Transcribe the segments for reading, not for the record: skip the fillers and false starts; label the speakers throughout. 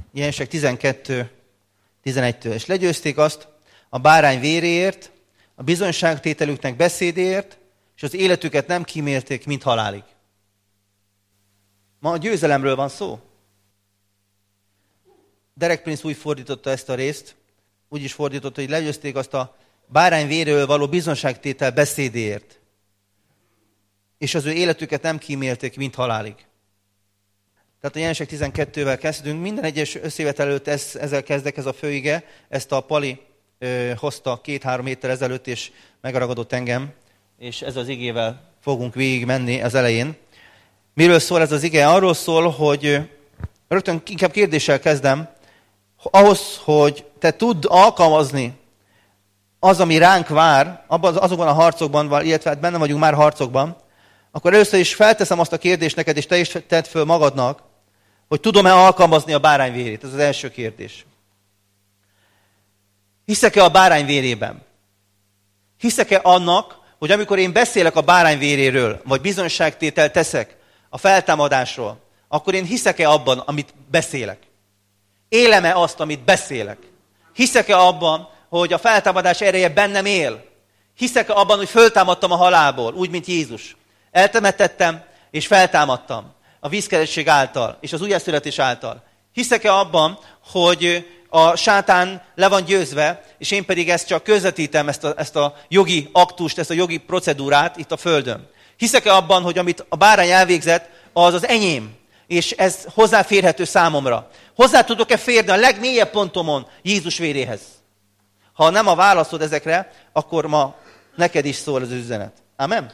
Speaker 1: Jelenések 12:11-től. És legyőzték azt a bárány véréért, a bizonyságtételüknek beszédéért, és az életüket nem kímélték, mint halálig. Ma a győzelemről van szó. Derek Prince úgy fordította ezt a részt, úgy is fordította, hogy legyőzték azt a bárány véréről való bizonyságtétel beszédéért, és az ő életüket nem kímélték, mint halálig. Tehát a Jelenések 12-vel kezdünk. Minden egyes összévet előtt ezzel kezdek, ez a főige. Ezt a Pali hozta 2-3 héttel ezelőtt, és megragadott engem, és ez az igével fogunk végig menni az elején. Miről szól ez az ige? Arról szól, hogy rögtön inkább kérdéssel kezdem, ahhoz, hogy te tudd alkalmazni az, ami ránk vár, azokban a harcokban, illetve benne vagyunk már harcokban, akkor először is felteszem azt a kérdést neked, és te is tedd föl magadnak, hogy tudom-e alkalmazni a bárány vérét? Ez az első kérdés. Hiszek-e a bárány vérében? Hiszek-e annak, hogy amikor én beszélek a bárány véréről, vagy bizonyságtételt teszek a feltámadásról, akkor én hiszek-e abban, amit beszélek? Élem-e azt, amit beszélek? Hiszek-e abban, hogy a feltámadás ereje bennem él? Hiszek-e abban, hogy föltámadtam a halálból, úgy, mint Jézus? Eltemettettem, és feltámadtam a vízkeresztség által, és az újjászületés által. Hiszek-e abban, hogy a sátán le van győzve, és én pedig ezt csak közvetítem, ezt a jogi aktust, ezt a jogi procedúrát itt a földön? Hiszek-e abban, hogy amit a bárány elvégzett, az az enyém, és ez hozzáférhető számomra? Hozzá tudok-e férni a legmélyebb pontomon Jézus véréhez? Ha nem a válaszod ezekre, akkor ma neked is szól az üzenet. Amen?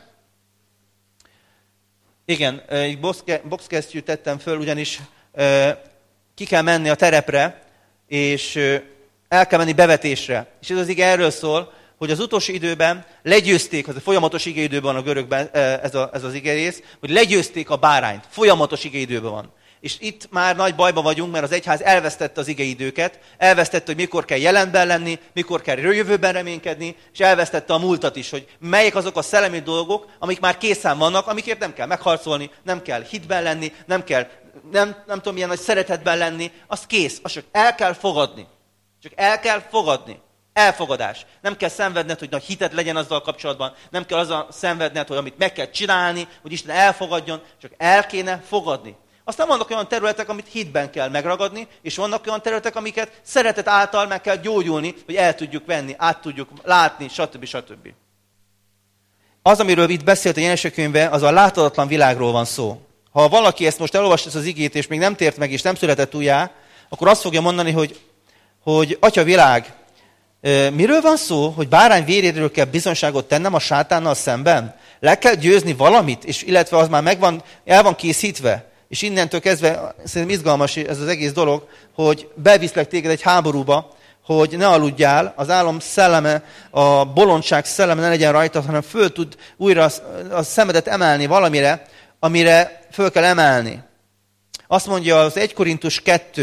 Speaker 1: Igen, egy boxkesztyűt tettem föl, ugyanis ki kell menni a terepre, és el kell menni bevetésre. És ez az ige erről szól, hogy az utolsó időben legyőzték, az a folyamatos igeidőben a görögben ez az igerész, hogy legyőzték a bárányt. Folyamatos igeidőben van. És itt már nagy bajba vagyunk, mert az egyház elvesztette az igeidőket, elvesztette, hogy mikor kell jelenben lenni, mikor kell jövőben reménykedni, és elvesztette a múltat is, hogy melyek azok a szellemi dolgok, amik már készen vannak, amikért nem kell megharcolni, nem kell hitben lenni, nem kell, nem tudom, milyen nagy szeretetben lenni, az kész, azt csak el kell fogadni. Csak el kell fogadni. Elfogadás. Nem kell szenvedned, hogy nagy hited legyen azzal kapcsolatban, nem kell azzal szenvedned, hogy amit meg kell csinálni, hogy Isten elfogadjon, csak el kéne fogadni. Aztán vannak olyan területek, amit hitben kell megragadni, és vannak olyan területek, amiket szeretet által meg kell gyógyulni, hogy el tudjuk venni, át tudjuk látni, stb. Stb. Az, amiről itt beszélt a Jelenések könyve, az a láthatatlan világról van szó. Ha valaki ezt most elolvasta ezt az igét, és még nem tért meg, és nem született újjá, akkor azt fogja mondani, hogy Atya világ, miről van szó, hogy bárány véréről kell bizonyságot tennem a sátánnal szemben? Le kell győzni valamit, és illetve az már el van készítve. És innentől kezdve szerintem izgalmas ez az egész dolog, hogy beviszlek téged egy háborúba, hogy ne aludjál, az álom szelleme, a bolondság szelleme ne legyen rajtad, hanem föl tud újra a szemedet emelni valamire, amire föl kell emelni. Azt mondja az 1 Korintus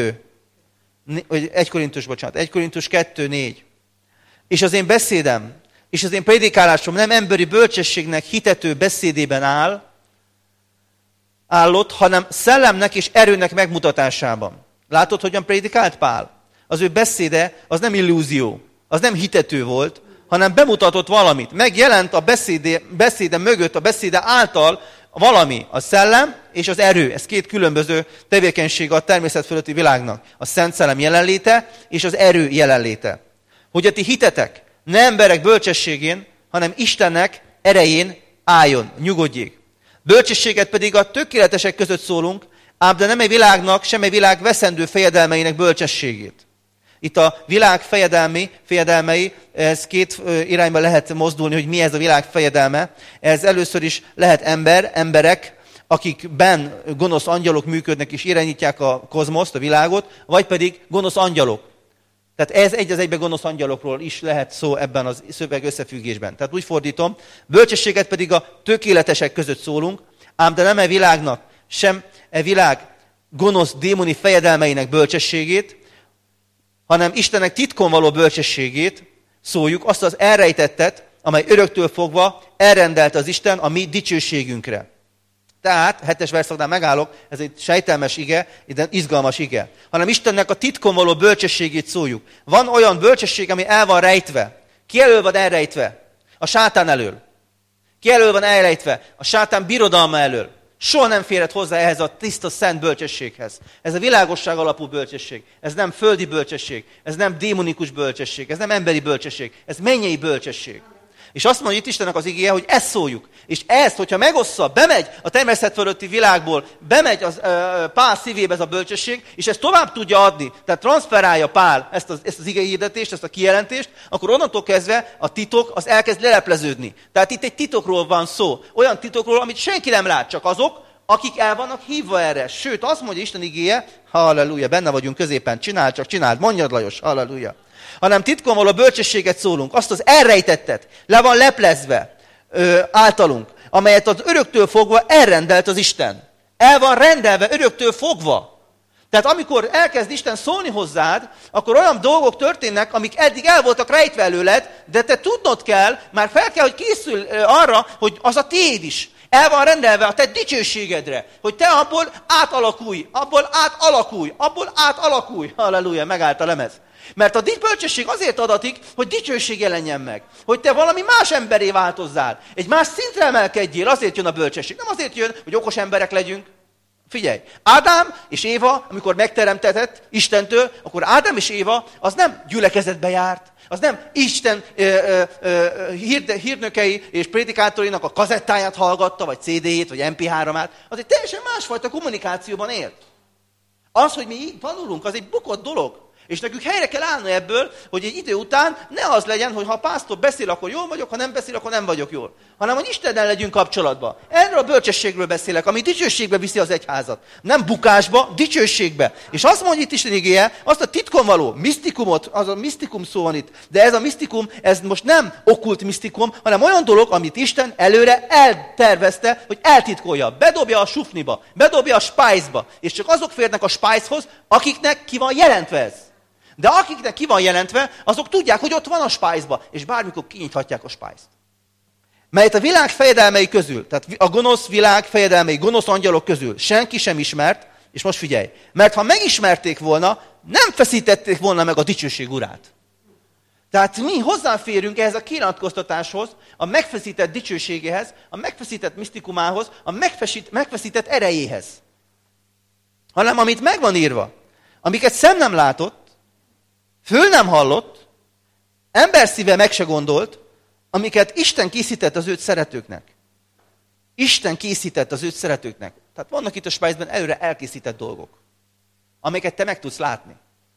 Speaker 1: 2:4. És az én beszédem, és az én prédikálásom nem emberi bölcsességnek hitető beszédében állott, hanem szellemnek és erőnek megmutatásában. Látod, hogyan prédikált Pál? Az ő beszéde az nem illúzió, az nem hitető volt, hanem bemutatott valamit. Megjelent a beszéde mögött, a beszéde által valami, a szellem és az erő. Ez két különböző tevékenység a természet fölötti világnak. A Szent Szellem jelenléte és az erő jelenléte. Hogy a ti hitetek ne emberek bölcsességén, hanem Istennek erején álljon, nyugodjék. Bölcsességet pedig a tökéletesek között szólunk, ám de nem egy világnak, sem egy világ veszendő fejedelmeinek bölcsességét. Itt a világ fejedelmei, ez két irányba lehet mozdulni, hogy mi ez a világ fejedelme. Ez először is lehet emberek, akikben gonosz angyalok működnek és irányítják a kozmoszt, a világot, vagy pedig gonosz angyalok. Tehát ez egy az egyben gonosz angyalokról is lehet szó ebben a szöveg összefüggésben. Tehát úgy fordítom, bölcsességet pedig a tökéletesek között szólunk, ám de nem e világnak, sem e világ gonosz démoni fejedelmeinek bölcsességét, hanem Istennek titkon való bölcsességét szóljuk, azt az elrejtettet, amely öröktől fogva elrendelte az Isten a mi dicsőségünkre. Tehát, 7. verszaknál megállok, ez egy sejtelmes ige, de izgalmas ige. Hanem Istennek a titkon való bölcsességét szóljuk. Van olyan bölcsesség, ami el van rejtve. Ki elől van elrejtve? A sátán elől. Ki elől van elrejtve? A sátán birodalma elől. Soha nem férhet hozzá ehhez a tiszta, szent bölcsességhez. Ez a világosság alapú bölcsesség. Ez nem földi bölcsesség. Ez nem démonikus bölcsesség. Ez nem emberi bölcsesség. Ez mennyei bölcsesség. És azt mondja itt Istennek az igéje, hogy ezt szóljuk. És ezt, hogyha megossza, bemegy a természet fölötti világból, bemegy Pál szívébe ez a bölcsesség, és ezt tovább tudja adni, tehát transferálja Pál ezt az igei hirdetést, ezt a kijelentést, akkor onnantól kezdve a titok az elkezd lelepleződni. Tehát itt egy titokról van szó. Olyan titokról, amit senki nem lát, csak azok, akik el vannak hívva erre. Sőt, azt mondja Isten igéje, halleluja, benne vagyunk középen, csináld, mondjad Lajos, halleluja. Hanem titkon való bölcsességet szólunk, azt az elrejtettet, le van leplezve általunk, amelyet az öröktől fogva elrendelt az Isten. El van rendelve öröktől fogva. Tehát amikor elkezd Isten szólni hozzád, akkor olyan dolgok történnek, amik eddig el voltak rejtve előled, de te tudnod kell, már fel kell, hogy készül arra, hogy az a tiéd is. El van rendelve a te dicsőségedre, hogy te abból átalakulj. Halleluja, megállt a lemez. Mert a bölcsesség azért adatik, hogy dicsőség jelenjen meg. Hogy te valami más emberé változzál. Egy más szintre emelkedjél, azért jön a bölcsesség. Nem azért jön, hogy okos emberek legyünk. Figyelj, Ádám és Éva, amikor megteremtetett Istentől, akkor Ádám és Éva az nem gyülekezetbe járt, az nem Isten hírnökei és prédikátorinak a kazettáját hallgatta, vagy CD-jét, vagy MP3-át, az egy teljesen másfajta kommunikációban élt. Az, hogy mi így tanulunk, az egy bukott dolog. És nekünk helyre kell állni ebből, hogy egy idő után ne az legyen, hogy ha a pásztor beszél, akkor jól vagyok, ha nem beszél, akkor nem vagyok jól. Hanem, hogy Istennel legyünk kapcsolatban. Erről a bölcsességről beszélek, ami dicsőségbe viszi az egyházat. Nem bukásba, dicsőségbe. És azt mondja itt Isten igéje, azt a titkon való misztikumot, az a misztikum szó van itt. De ez a misztikum, ez most nem okkult misztikum, hanem olyan dolog, amit Isten előre eltervezte, hogy eltitkolja. Bedobja a sufniba, bedobja a spájzba. És csak azok férnek a spájzhoz, akiknek ki van jelentve ez. De akiknek ki van jelentve, azok tudják, hogy ott van a spájzba, és bármikor kinyithatják a spájzt. Melyet a világ fejedelmei közül, tehát a gonosz világ fejedelmei, gonosz angyalok közül senki sem ismert, és most figyelj, mert ha megismerték volna, nem feszítették volna meg a dicsőség urát. Tehát mi hozzáférünk ehhez a kinyilatkoztatáshoz, a megfeszített dicsőségéhez, a megfeszített misztikumához, a megfeszített erejéhez. Hanem amit meg van írva, amiket szem nem látott, föl nem hallott, ember szíve meg se gondolt, amiket Isten készített az őt szeretőknek. Isten készített az őt szeretőknek. Tehát vannak itt a spájzben előre elkészített dolgok, amiket te meg tudsz látni.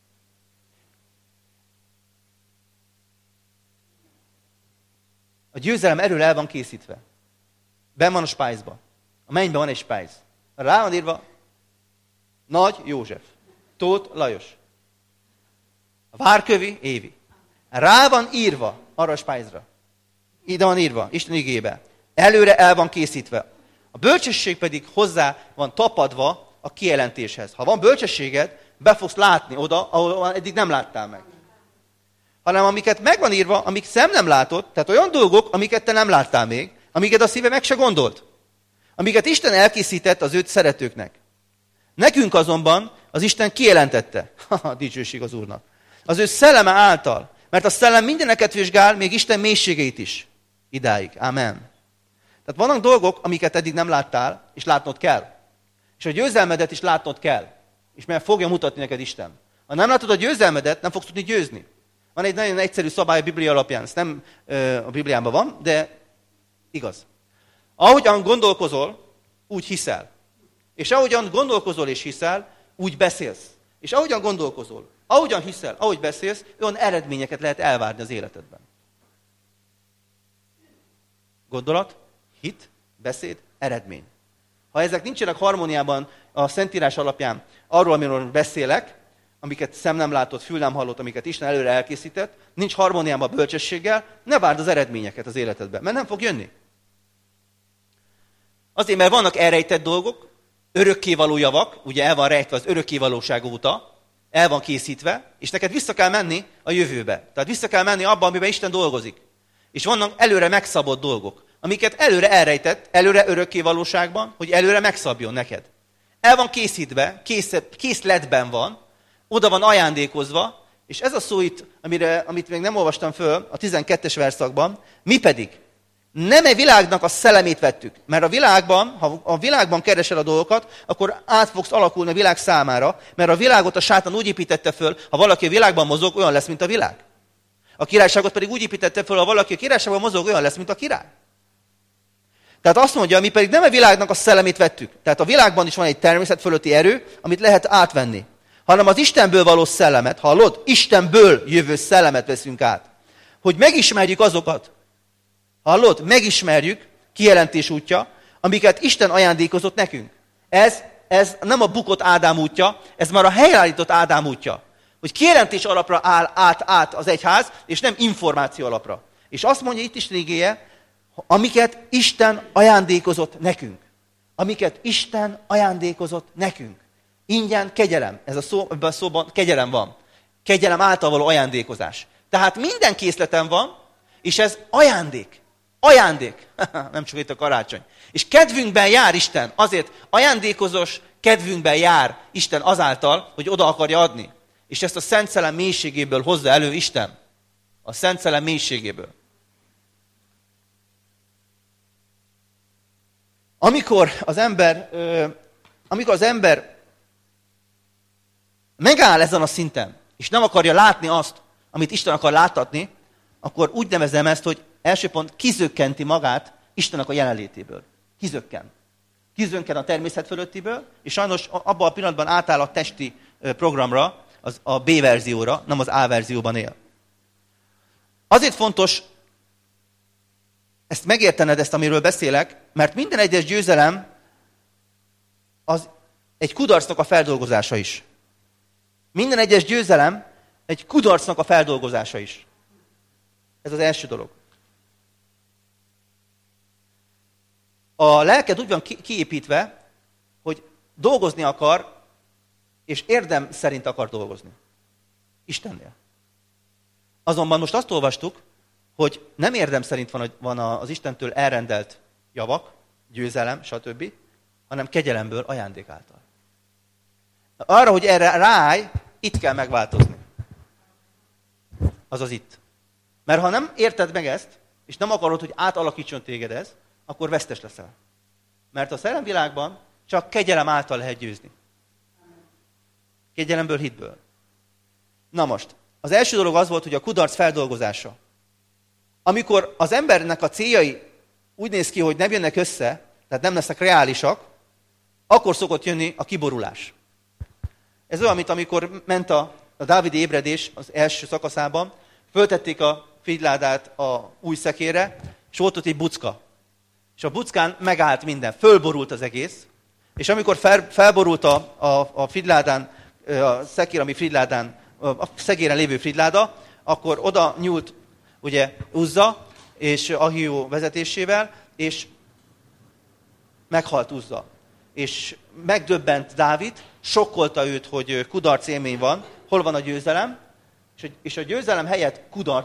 Speaker 1: A győzelem előre el van készítve. Ben van a spájzban. A mennyben van egy spájz. Rá van írva Nagy József, Tóth Lajos. A Várkövi Évi. Rá van írva arra a spájzra. Ide van írva, Isten igébe. Előre el van készítve. A bölcsesség pedig hozzá van tapadva a kijelentéshez. Ha van bölcsességed, be fogsz látni oda, ahol eddig nem láttál meg. Hanem amiket meg van írva, amik szem nem látott, tehát olyan dolgok, amiket te nem láttál még, amiket a szíve meg se gondolt. Amiket Isten elkészített az őt szeretőknek. Nekünk azonban az Isten kijelentette. Dicsőség az Úrnak. Az ő szelleme által. Mert a szellem mindeneket vizsgál, még Isten mélységeit is. Idáig. Amen. Tehát vannak dolgok, amiket eddig nem láttál, és látnod kell. És a győzelmedet is látnod kell. És mert fogja mutatni neked Isten. Ha nem látod a győzelmedet, nem fogsz tudni győzni. Van egy nagyon egyszerű szabály a Biblia alapján. Ez nem a Bibliában van, de igaz. Ahogyan gondolkozol, úgy hiszel. És ahogyan gondolkozol és hiszel, úgy beszélsz. És ahogyan gondolkozol, ahogyan hiszel, ahogy beszélsz, olyan eredményeket lehet elvárni az életedben. Gondolat, hit, beszéd, eredmény. Ha ezek nincsenek harmóniában a Szentírás alapján arról, amiről beszélek, amiket szem nem látott, fül nem hallott, amiket Isten előre elkészített, nincs harmóniában a bölcsességgel, ne várd az eredményeket az életedben, mert nem fog jönni. Azért, mert vannak elrejtett dolgok, örökkévaló javak, ugye el van rejtve az örökkévalóság óta, el van készítve, és neked vissza kell menni a jövőbe. Tehát vissza kell menni abba, amiben Isten dolgozik. És vannak előre megszabott dolgok, amiket előre elrejtett, előre örökké valóságban, hogy előre megszabjon neked. El van készítve, készletben van, oda van ajándékozva, és ez a szó itt, amit még nem olvastam föl, a 12-es verszakban, mi pedig nem e világnak a szellemét vettük. Mert a világban, ha a világban keresel a dolgokat, akkor át fogsz alakulni a világ számára, mert a világot a sátán úgy építette föl, ha valaki a világban mozog, olyan lesz, mint a világ. A királyságot pedig úgy építette föl, ha valaki a királyságban mozog, olyan lesz, mint a király. Tehát azt mondja, mi pedig nem a világnak a szellemét vettük. Tehát a világban is van egy természet fölötti erő, amit lehet átvenni. Hanem az Istenből való szellemet, hallod? Istenből jövő szellemet veszünk át. Hogy megismerjük azokat. Hallod? Megismerjük, kijelentés útja, amiket Isten ajándékozott nekünk. Ez nem a bukott Ádám útja, ez már a helyreállított Ádám útja. Hogy kijelentés alapra áll át az egyház, és nem információ alapra. És azt mondja itt is igéje, amiket Isten ajándékozott nekünk. Amiket Isten ajándékozott nekünk. Ingyen kegyelem. Ebben a szóban kegyelem van. Kegyelem által való ajándékozás. Tehát minden készletem van, és ez ajándék. Ajándék. Nem csak itt a karácsony. És kedvünkben jár Isten. Azért ajándékozós kedvünkben jár Isten azáltal, hogy oda akarja adni. És ezt a Szent Szellem mélységéből hozza elő Isten. A Szent Szellem mélységéből. Amikor az ember megáll ezen a szinten, és nem akarja látni azt, amit Isten akar láttatni, akkor úgy nevezem ezt, hogy első pont kizökkenti magát Istennek a jelenlétéből. Kizökken a természet fölöttiből, és sajnos abban a pillanatban átáll a testi programra, a B verzióra, nem az A verzióban él. Azért fontos ezt megértened, ezt, amiről beszélek, mert minden egyes győzelem az egy kudarcnak a feldolgozása is. Minden egyes győzelem egy kudarcnak a feldolgozása is. Ez az első dolog. A lelked úgy van kiépítve, hogy dolgozni akar, és érdem szerint akar dolgozni. Istennél. Azonban most azt olvastuk, hogy nem érdem szerint van az Istentől elrendelt javak, győzelem, stb., hanem kegyelemből, ajándék által. Arra, hogy erre ráállj, itt kell megváltozni. Azaz itt. Mert ha nem érted meg ezt, és nem akarod, hogy átalakítson téged ez, akkor vesztes leszel. Mert a szellemvilágban csak kegyelem által lehet győzni. Kegyelemből, hitből. Na most, az első dolog az volt, hogy a kudarc feldolgozása. Amikor az embernek a céljai úgy néz ki, hogy nem jönnek össze, tehát nem lesznek reálisak, akkor szokott jönni a kiborulás. Ez olyan, mint amikor ment a dávidi ébredés az első szakaszában, föltették a figyládát a új szekérre, és volt ott egy bucka. És a buckán megállt minden, fölborult az egész, és amikor felborult a figyládán, a szekér, ami figyládán, a szegéren lévő figláda, akkor oda nyúlt ugye Uzza és Ahió vezetésével, és meghalt Uzza. És megdöbbent Dávid, sokkolta őt, hogy kudarc élmény van, hol van a győzelem, és a győzelem helyett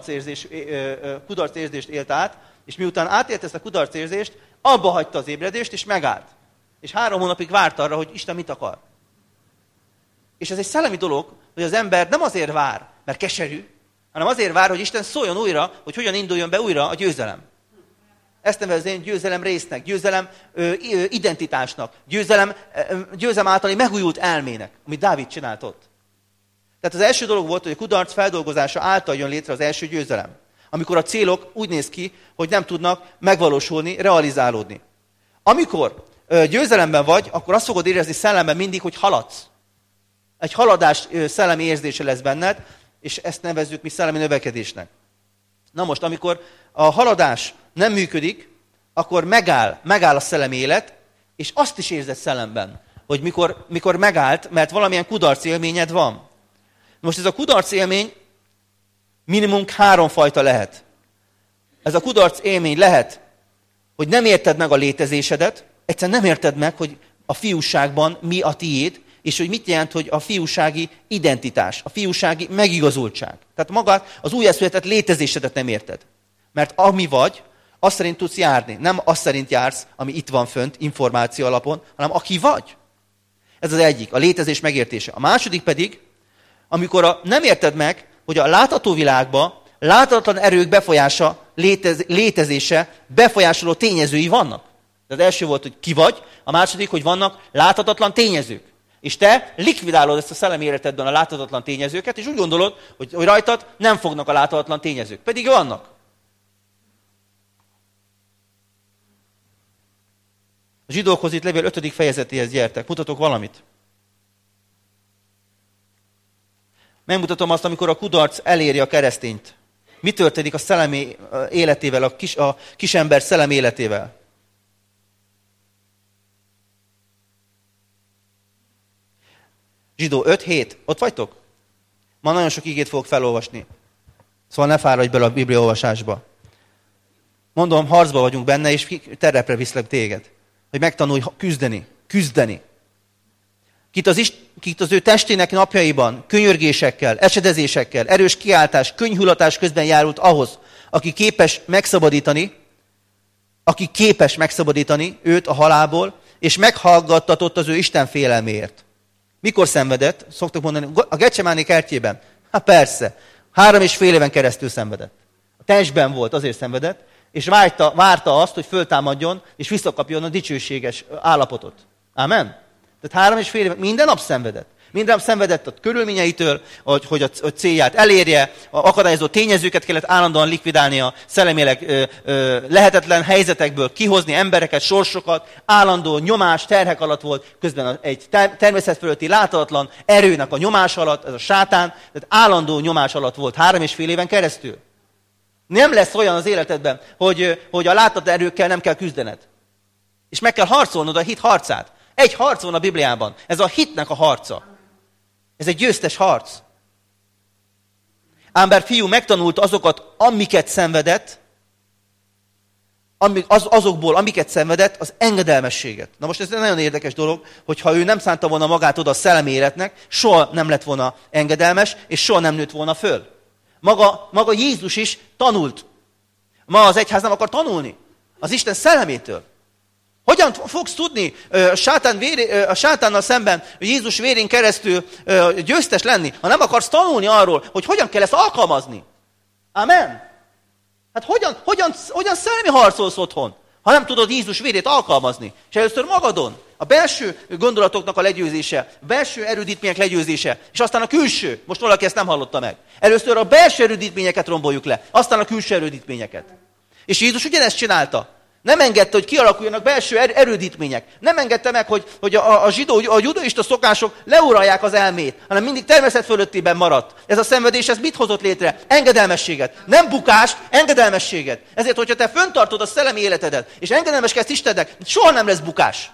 Speaker 1: kudarcérzést élt át, és miután átélt ezt a kudarcérzést, abba hagyta az ébredést, és megállt. És 3 hónapig várt arra, hogy Isten mit akar. És ez egy szellemi dolog, hogy az ember nem azért vár, mert keserű, hanem azért vár, hogy Isten szóljon újra, hogy hogyan induljon be újra a győzelem. Ezt nevezném győzelem résznek, győzelem identitásnak, győzelem általi megújult elmének, amit Dávid csinált ott. Tehát az első dolog volt, hogy a kudarc feldolgozása által jön létre az első győzelem. Amikor a célok úgy néz ki, hogy nem tudnak megvalósulni, realizálódni. Amikor győzelemben vagy, akkor azt fogod érezni szellemben mindig, hogy haladsz. Egy haladás szellemi érzése lesz benned, és ezt nevezzük mi szellemi növekedésnek. Na most, amikor a haladás nem működik, akkor megáll a szellemi élet, és azt is érzed szellemben, hogy mikor megállt, mert valamilyen kudarc élményed van. Most ez a kudarc élmény minimum 3 fajta lehet. Ez a kudarc élmény lehet, hogy nem érted meg a létezésedet, egyszerűen nem érted meg, hogy a fiúságban mi a tiéd, és hogy mit jelent, hogy a fiúsági identitás, a fiúsági megigazultság. Tehát magát az újjászületett létezésedet nem érted. Mert ami vagy, Azt szerint tudsz járni. Nem azt szerint jársz, ami itt van fönt, információ alapon, hanem aki vagy. Ez az egyik, a létezés megértése. A második pedig, amikor nem érted meg, hogy a látható világban láthatatlan erők létezése, befolyásoló tényezői vannak. De az első volt, hogy ki vagy, a második, hogy vannak láthatatlan tényezők. És te likvidálod ezt a szellemi életedben a láthatatlan tényezőket, és úgy gondolod, hogy rajtad nem fognak a láthatatlan tényezők. Pedig vannak. A Zsidókhoz itt levél 5. fejezetéhez gyertek. Mutatok valamit. Megmutatom azt, amikor a kudarc eléri a keresztényt. Mi történik a szellemi életével, a kisember szellemi életével? Zsidó 5:7. Ott vagytok? Ma nagyon sok igét fogok felolvasni. Szóval ne fáradj bele a Biblia olvasásba. Mondom, harcba vagyunk benne, és terepre viszlek téged. Hogy megtanulj küzdeni. Kit az ő testének napjaiban könyörgésekkel, esedezésekkel, erős kiáltás, könnyhullatás közben járult ahhoz, aki képes megszabadítani őt a halálból, és meghallgattatott az ő Isten félelméért. Mikor szenvedett? Szoktak mondani, a Getsemáné kertjében. Hát persze, 3,5 éven keresztül szenvedett. A testben volt, azért szenvedett, és várta azt, hogy föltámadjon, és visszakapjon a dicsőséges állapotot. Ámen? Tehát 3,5 éven minden nap szenvedett. Minden nap szenvedett a körülményeitől, hogy a célját elérje, a akadályozó tényezőket kellett állandóan likvidálnia, szellemileg lehetetlen helyzetekből kihozni embereket, sorsokat, állandó nyomás, terhek alatt volt, közben egy természet fölötti láthatatlan erőnek a nyomás alatt, ez a sátán, tehát állandó nyomás alatt volt 3,5 éven keresztül. Nem lesz olyan az életedben, hogy a láthatatlan erőkkel nem kell küzdened. És meg kell harcolnod a hit harcát. Egy harc van a Bibliában. Ez a hitnek a harca. Ez egy győztes harc. Ám bár fiú megtanult azokat, amiket szenvedett, amiket szenvedett, az engedelmességet. Na most ez egy nagyon érdekes dolog, hogyha ő nem szánta volna magát oda a szellemi életnek, soha nem lett volna engedelmes, és soha nem nőtt volna föl. Maga Jézus is tanult. Ma az egyház nem akar tanulni. Az Isten szellemétől. Hogyan fogsz tudni a sátánnal szemben Jézus vérén keresztül győztes lenni, ha nem akarsz tanulni arról, hogy hogyan kell ezt alkalmazni? Amen? Hát hogyan szellemi harcolsz otthon, ha nem tudod Jézus vérét alkalmazni? És először magadon, a belső gondolatoknak a legyőzése, a belső erődítmények legyőzése, és aztán a külső. Most valaki ezt nem hallotta meg. Először a belső erődítményeket romboljuk le, aztán a külső erődítményeket. És Jézus ugyanezt csinálta. Nem engedte, hogy kialakuljanak belső erődítmények. Nem engedte meg, hogy a judaista szokások leuralják az elmét, hanem mindig természet fölöttében maradt. Ez a szenvedés, ez mit hozott létre? Engedelmességet. Nem bukást, engedelmességet. Ezért, hogyha te föntartod a szellemi életedet, és engedelmeskedsz Istennek, soha nem lesz bukás.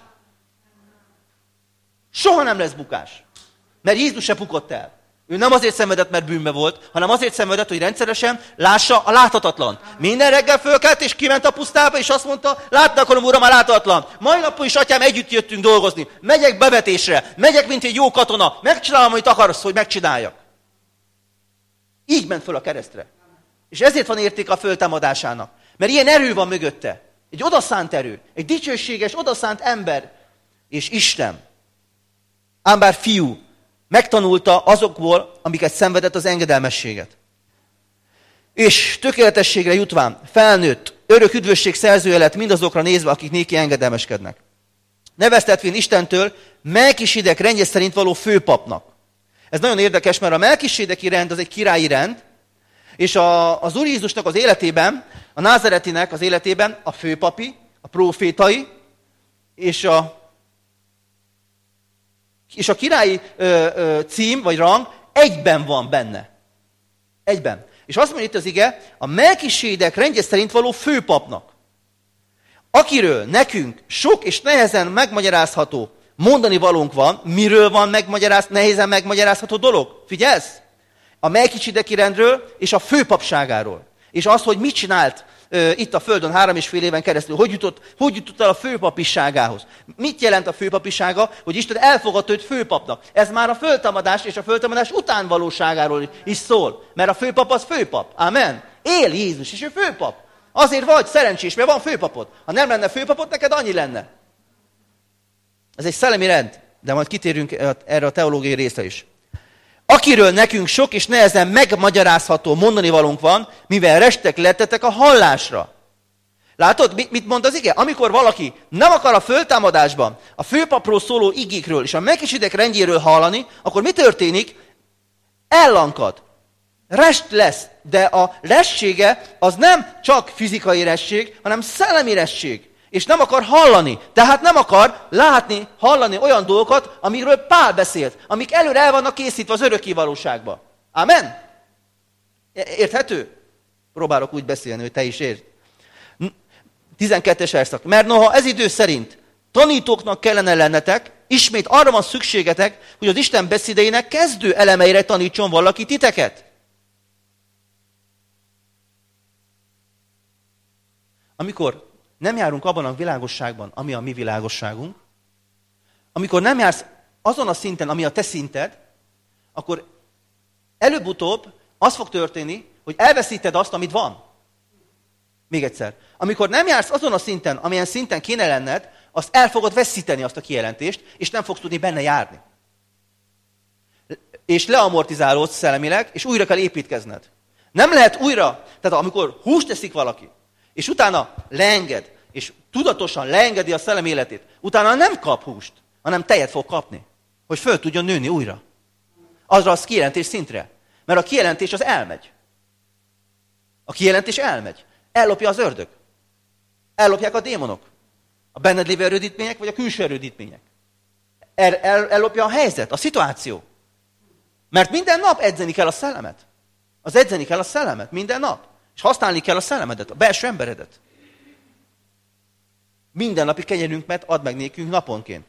Speaker 1: Soha nem lesz bukás. Mert Jézus se bukott el. Ő nem azért szenvedett, mert bűnbe volt, hanem azért szenvedett, hogy rendszeresen lássa a láthatatlan. Minden reggel fölkelt, és kiment a pusztába, és azt mondta, látni akarom, Uram, a láthatatlan. Mai napon is, atyám, együtt jöttünk dolgozni. Megyek bevetésre, megyek, mint egy jó katona. Megcsinálom, amit akarsz, hogy megcsináljak. Így ment föl a keresztre. És ezért van értéke a föltámadásának. Mert ilyen erő van mögötte. Egy odaszánt erő. Egy dicsőséges, odaszánt ember. És Isten. Ám bár fiú. Megtanulta azokból, amiket szenvedett, az engedelmességet. És tökéletességre jutván felnőtt, örök üdvösség szerzője lett mindazokra nézve, akik néki engedelmeskednek. Neveztetvén Istentől Melkisedek rendje szerint való főpapnak. Ez nagyon érdekes, mert a melkisedeki rend az egy királyi rend, és az Úr Jézusnak az életében, a názaretinek az életében a főpapi, a prófétai, és a királyi cím, vagy rang egyben van benne. Egyben. És azt mondja itt az ige, a Melkisedek rendje szerint való főpapnak, akiről nekünk sok és nehezen megmagyarázható mondani valónk van, miről van nehézen megmagyarázható dolog? Figyelsz? A Melkisedeki rendről és a főpapságáról. És az, hogy mit csinált itt a földön 3,5 éven keresztül, hogy jutott el a főpapiságához. Mit jelent a főpapisága? Hogy Isten elfogadta őt főpapnak. Ez már a föltámadás és a föltámadás után valóságáról is szól. Mert a főpap az főpap. Amen. Él Jézus, és ő főpap. Azért vagy szerencsés, mert van főpapod. Ha nem lenne főpapod, neked annyi lenne. Ez egy szellemi rend, de majd kitérünk erre a teológiai részre is. Akiről nekünk sok és nehezen megmagyarázható mondani valónk van, mivel restek lettetek a hallásra. Látod, mit mond az ige? Amikor valaki nem akar a föltámadásban a főpapról szóló igékről és a melkisedek rendjéről hallani, akkor mi történik? Ellankad. Rest lesz. De a ressége az nem csak fizikai resség, hanem szellemi resség. És nem akar hallani. Tehát nem akar látni, hallani olyan dolgokat, amikről Pál beszélt, amik előre el vannak készítve az örökké valóságba. Amen? Érthető? Próbálok úgy beszélni, hogy te is értsd. 12-es verszak. Mert noha ez idő szerint tanítóknak kellene lennetek, ismét arra van szükségetek, hogy az Isten beszédeinek kezdő elemeire tanítson valaki titeket. Amikor nem járunk abban a világosságban, ami a mi világosságunk, amikor nem jársz azon a szinten, ami a te szinted, akkor előbb-utóbb az fog történni, hogy elveszíted azt, amit van. Még egyszer. Amikor nem jársz azon a szinten, amilyen szinten kéne lenned, azt el fogod veszíteni azt a kijelentést, és nem fogsz tudni benne járni. És leamortizálódsz szellemileg, és újra kell építkezned. Nem lehet újra, tehát amikor húst eszik valaki, és utána leenged, és tudatosan leengedi a szellem életét, utána nem kap húst, hanem tejet fog kapni, hogy föl tudjon nőni újra. Azra az kijelentés szintre. Mert a kijelentés az elmegy. A kijelentés elmegy. Ellopja az ördög. Ellopják a démonok. A benned lévő erődítmények, vagy a külső erődítmények. Ellopja a helyzet, a szituáció. Mert minden nap edzeni kell a szellemet. Az edzeni kell a szellemet minden nap. És használni kell a szellemedet, a belső emberedet. Minden napi kenyerünket add meg nékünk naponként.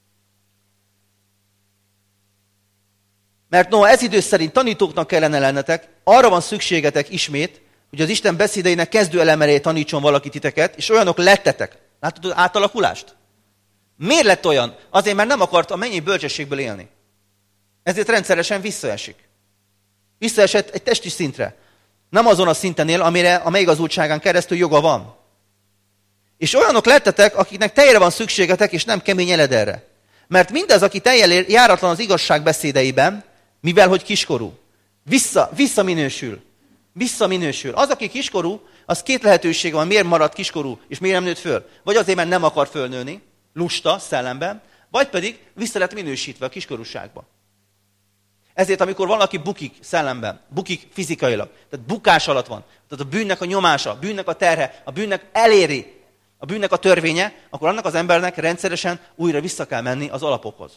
Speaker 1: Mert noha ez idő szerint tanítóknak kellene lennetek, arra van szükségetek ismét, hogy az Isten beszédeinek kezdő elemerét tanítson valaki titeket, és olyanok lettetek. Látod az átalakulást? Miért lett olyan? Azért, mert nem akart a mennyi bölcsességből élni. Ezért rendszeresen visszaesik. Visszaesett egy testi szintre. Nem azon a szinten él, amire a megigazultságán keresztül joga van. És olyanok lettetek, akiknek teljére van szükségetek, és nem kemény eledelre. Mert mindez, aki teljel járatlan az igazság beszédeiben, mivel hogy kiskorú, visszaminősül. Az, aki kiskorú, az két lehetőség van, miért maradt kiskorú, és miért nem nőtt föl. Vagy azért, mert nem akar fölnőni, lusta, szellemben, vagy pedig vissza lett minősítve a kiskorúságba. Ezért, amikor valaki bukik szellemben, bukik fizikailag, tehát bukás alatt van, tehát a bűnnek a nyomása, a bűnnek a terhe, a bűnnek eléri, a bűnnek a törvénye, akkor annak az embernek rendszeresen újra vissza kell menni az alapokhoz.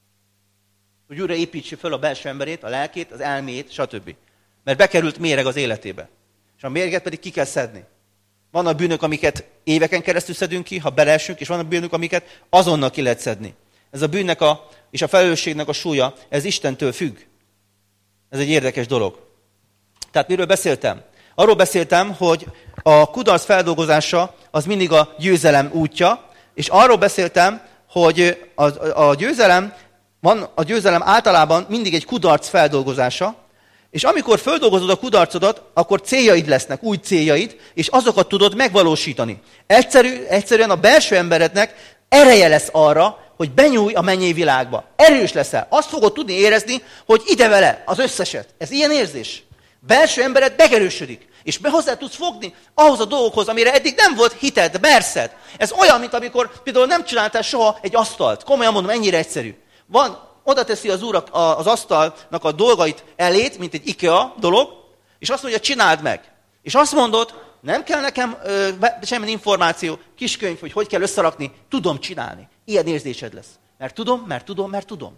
Speaker 1: Hogy újra építse föl a belső emberét, a lelkét, az elméjét, stb. Mert bekerült méreg az életébe. És a méreget pedig ki kell szedni. Vannak bűnök, amiket éveken keresztül szedünk ki, ha beleesünk, és vannak bűnök, amiket azonnal ki lehet szedni. Ez a bűnnek és a felelősségnek a súlya, ez Istentől függ. Ez egy érdekes dolog. Tehát miről beszéltem? Arról beszéltem, hogy a kudarc feldolgozása az mindig a győzelem útja, és arról beszéltem, hogy a győzelem általában mindig egy kudarc feldolgozása, és amikor feldolgozod a kudarcodat, akkor céljaid lesznek, új céljaid, és azokat tudod megvalósítani. Egyszerűen a belső emberednek ereje lesz arra, hogy benyújj a mennyei világba. Erős leszel. Azt fogod tudni érezni, hogy ide vele az összeset. Ez ilyen érzés. Belső embered megerősödik. És hozzá tudsz fogni ahhoz a dolgokhoz, amire eddig nem volt hited, merszed. Ez olyan, mint amikor például nem csináltál soha egy asztalt. Komolyan mondom, ennyire egyszerű. Oda teszi az Úr az asztalnak a dolgait elét, mint egy IKEA dolog, és azt mondja, csináld meg. És azt mondod, nem kell nekem semmi információ, kiskönyv, hogy kell összerakni, tudom csinálni. Ilyen érzésed lesz. Mert tudom.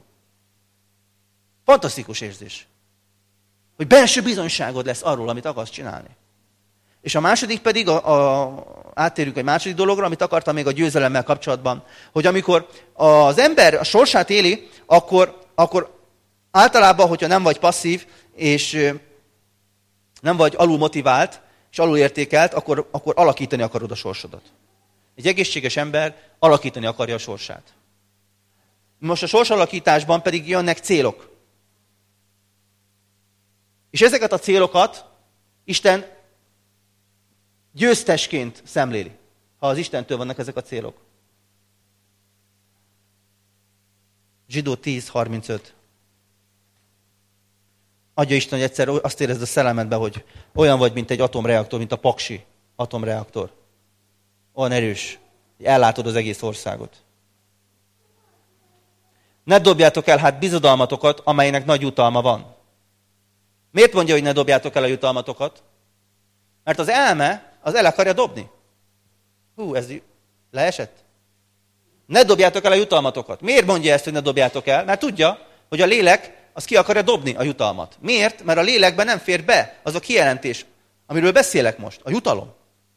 Speaker 1: Fantasztikus érzés. Hogy belső bizonyságod lesz arról, amit akarsz csinálni. És a második pedig, áttérünk egy második dologra, amit akartam még a győzelemmel kapcsolatban, hogy amikor az ember a sorsát éli, akkor általában, hogyha nem vagy passzív, és nem vagy alul motivált, és alul értékelt, akkor alakítani akarod a sorsodat. Egy egészséges ember alakítani akarja a sorsát. Most a sorsalakításban pedig jönnek célok. És ezeket a célokat Isten győztesként szemléli, ha az Istentől vannak ezek a célok. Zsidó 10:35. Adja Isten, hogy egyszer azt érezd a szellemedbe, hogy olyan vagy, mint egy atomreaktor, mint a paksi atomreaktor. Olyan erős, hogy ellátod az egész országot. Ne dobjátok el hát bizodalmatokat, amelynek nagy jutalma van. Miért mondja, hogy ne dobjátok el a jutalmatokat? Mert az elme, az el akarja dobni. Ez leesett? Ne dobjátok el a jutalmatokat. Miért mondja ezt, hogy ne dobjátok el? Mert tudja, hogy a lélek az ki akarja dobni a jutalmat. Miért? Mert a lélekben nem fér be az a kijelentés, amiről beszélek most. A jutalom.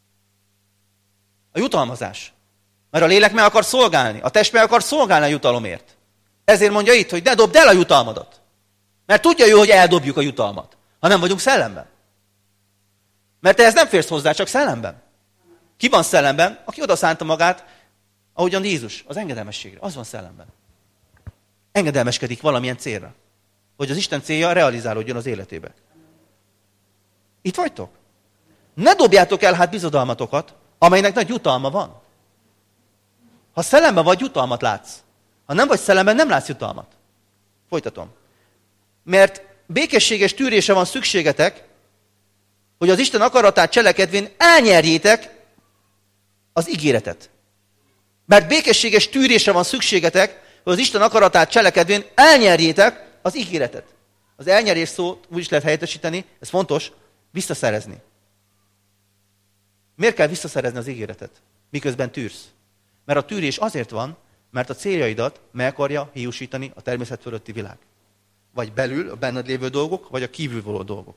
Speaker 1: A jutalmazás. Mert a lélek meg akar szolgálni. A test meg akar szolgálni a jutalomért. Ezért mondja itt, hogy ne dobd el a jutalmadat. Mert tudja jó, hogy eldobjuk a jutalmat, ha nem vagyunk szellemben. Mert te ez nem férsz hozzá, csak szellemben. Ki van szellemben? Aki odaszánta magát, ahogyan Jézus, az engedelmességre. Az van szellemben. Engedelmeskedik valamilyen célra. Hogy az Isten célja realizálódjon az életébe. Itt vagytok? Ne dobjátok el hát bizodalmatokat, amelynek nagy jutalma van. Ha szellemben vagy, jutalmat látsz. Ha nem vagy szellemben, nem látsz jutalmat. Folytatom. Mert békességes tűrésre van szükségetek, hogy az Isten akaratát cselekedvén elnyerjétek az ígéretet. Mert békességes tűrésre van szükségetek, hogy az Isten akaratát cselekedvén elnyerjétek az ígéretet. Az elnyerés szót úgy is lehet helyettesíteni, ez fontos, visszaszerezni. Miért kell visszaszerezni az ígéretet, miközben tűrsz? Mert a tűrés azért van, mert a céljaidat meg akarja hiúsítani a természet fölötti világ. Vagy belül a benned lévő dolgok, vagy a kívülvaló dolgok.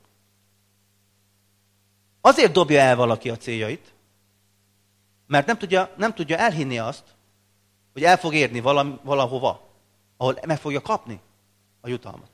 Speaker 1: Azért dobja el valaki a céljait, mert nem tudja elhinni azt, hogy el fog érni valahova, ahol meg fogja kapni a jutalmat.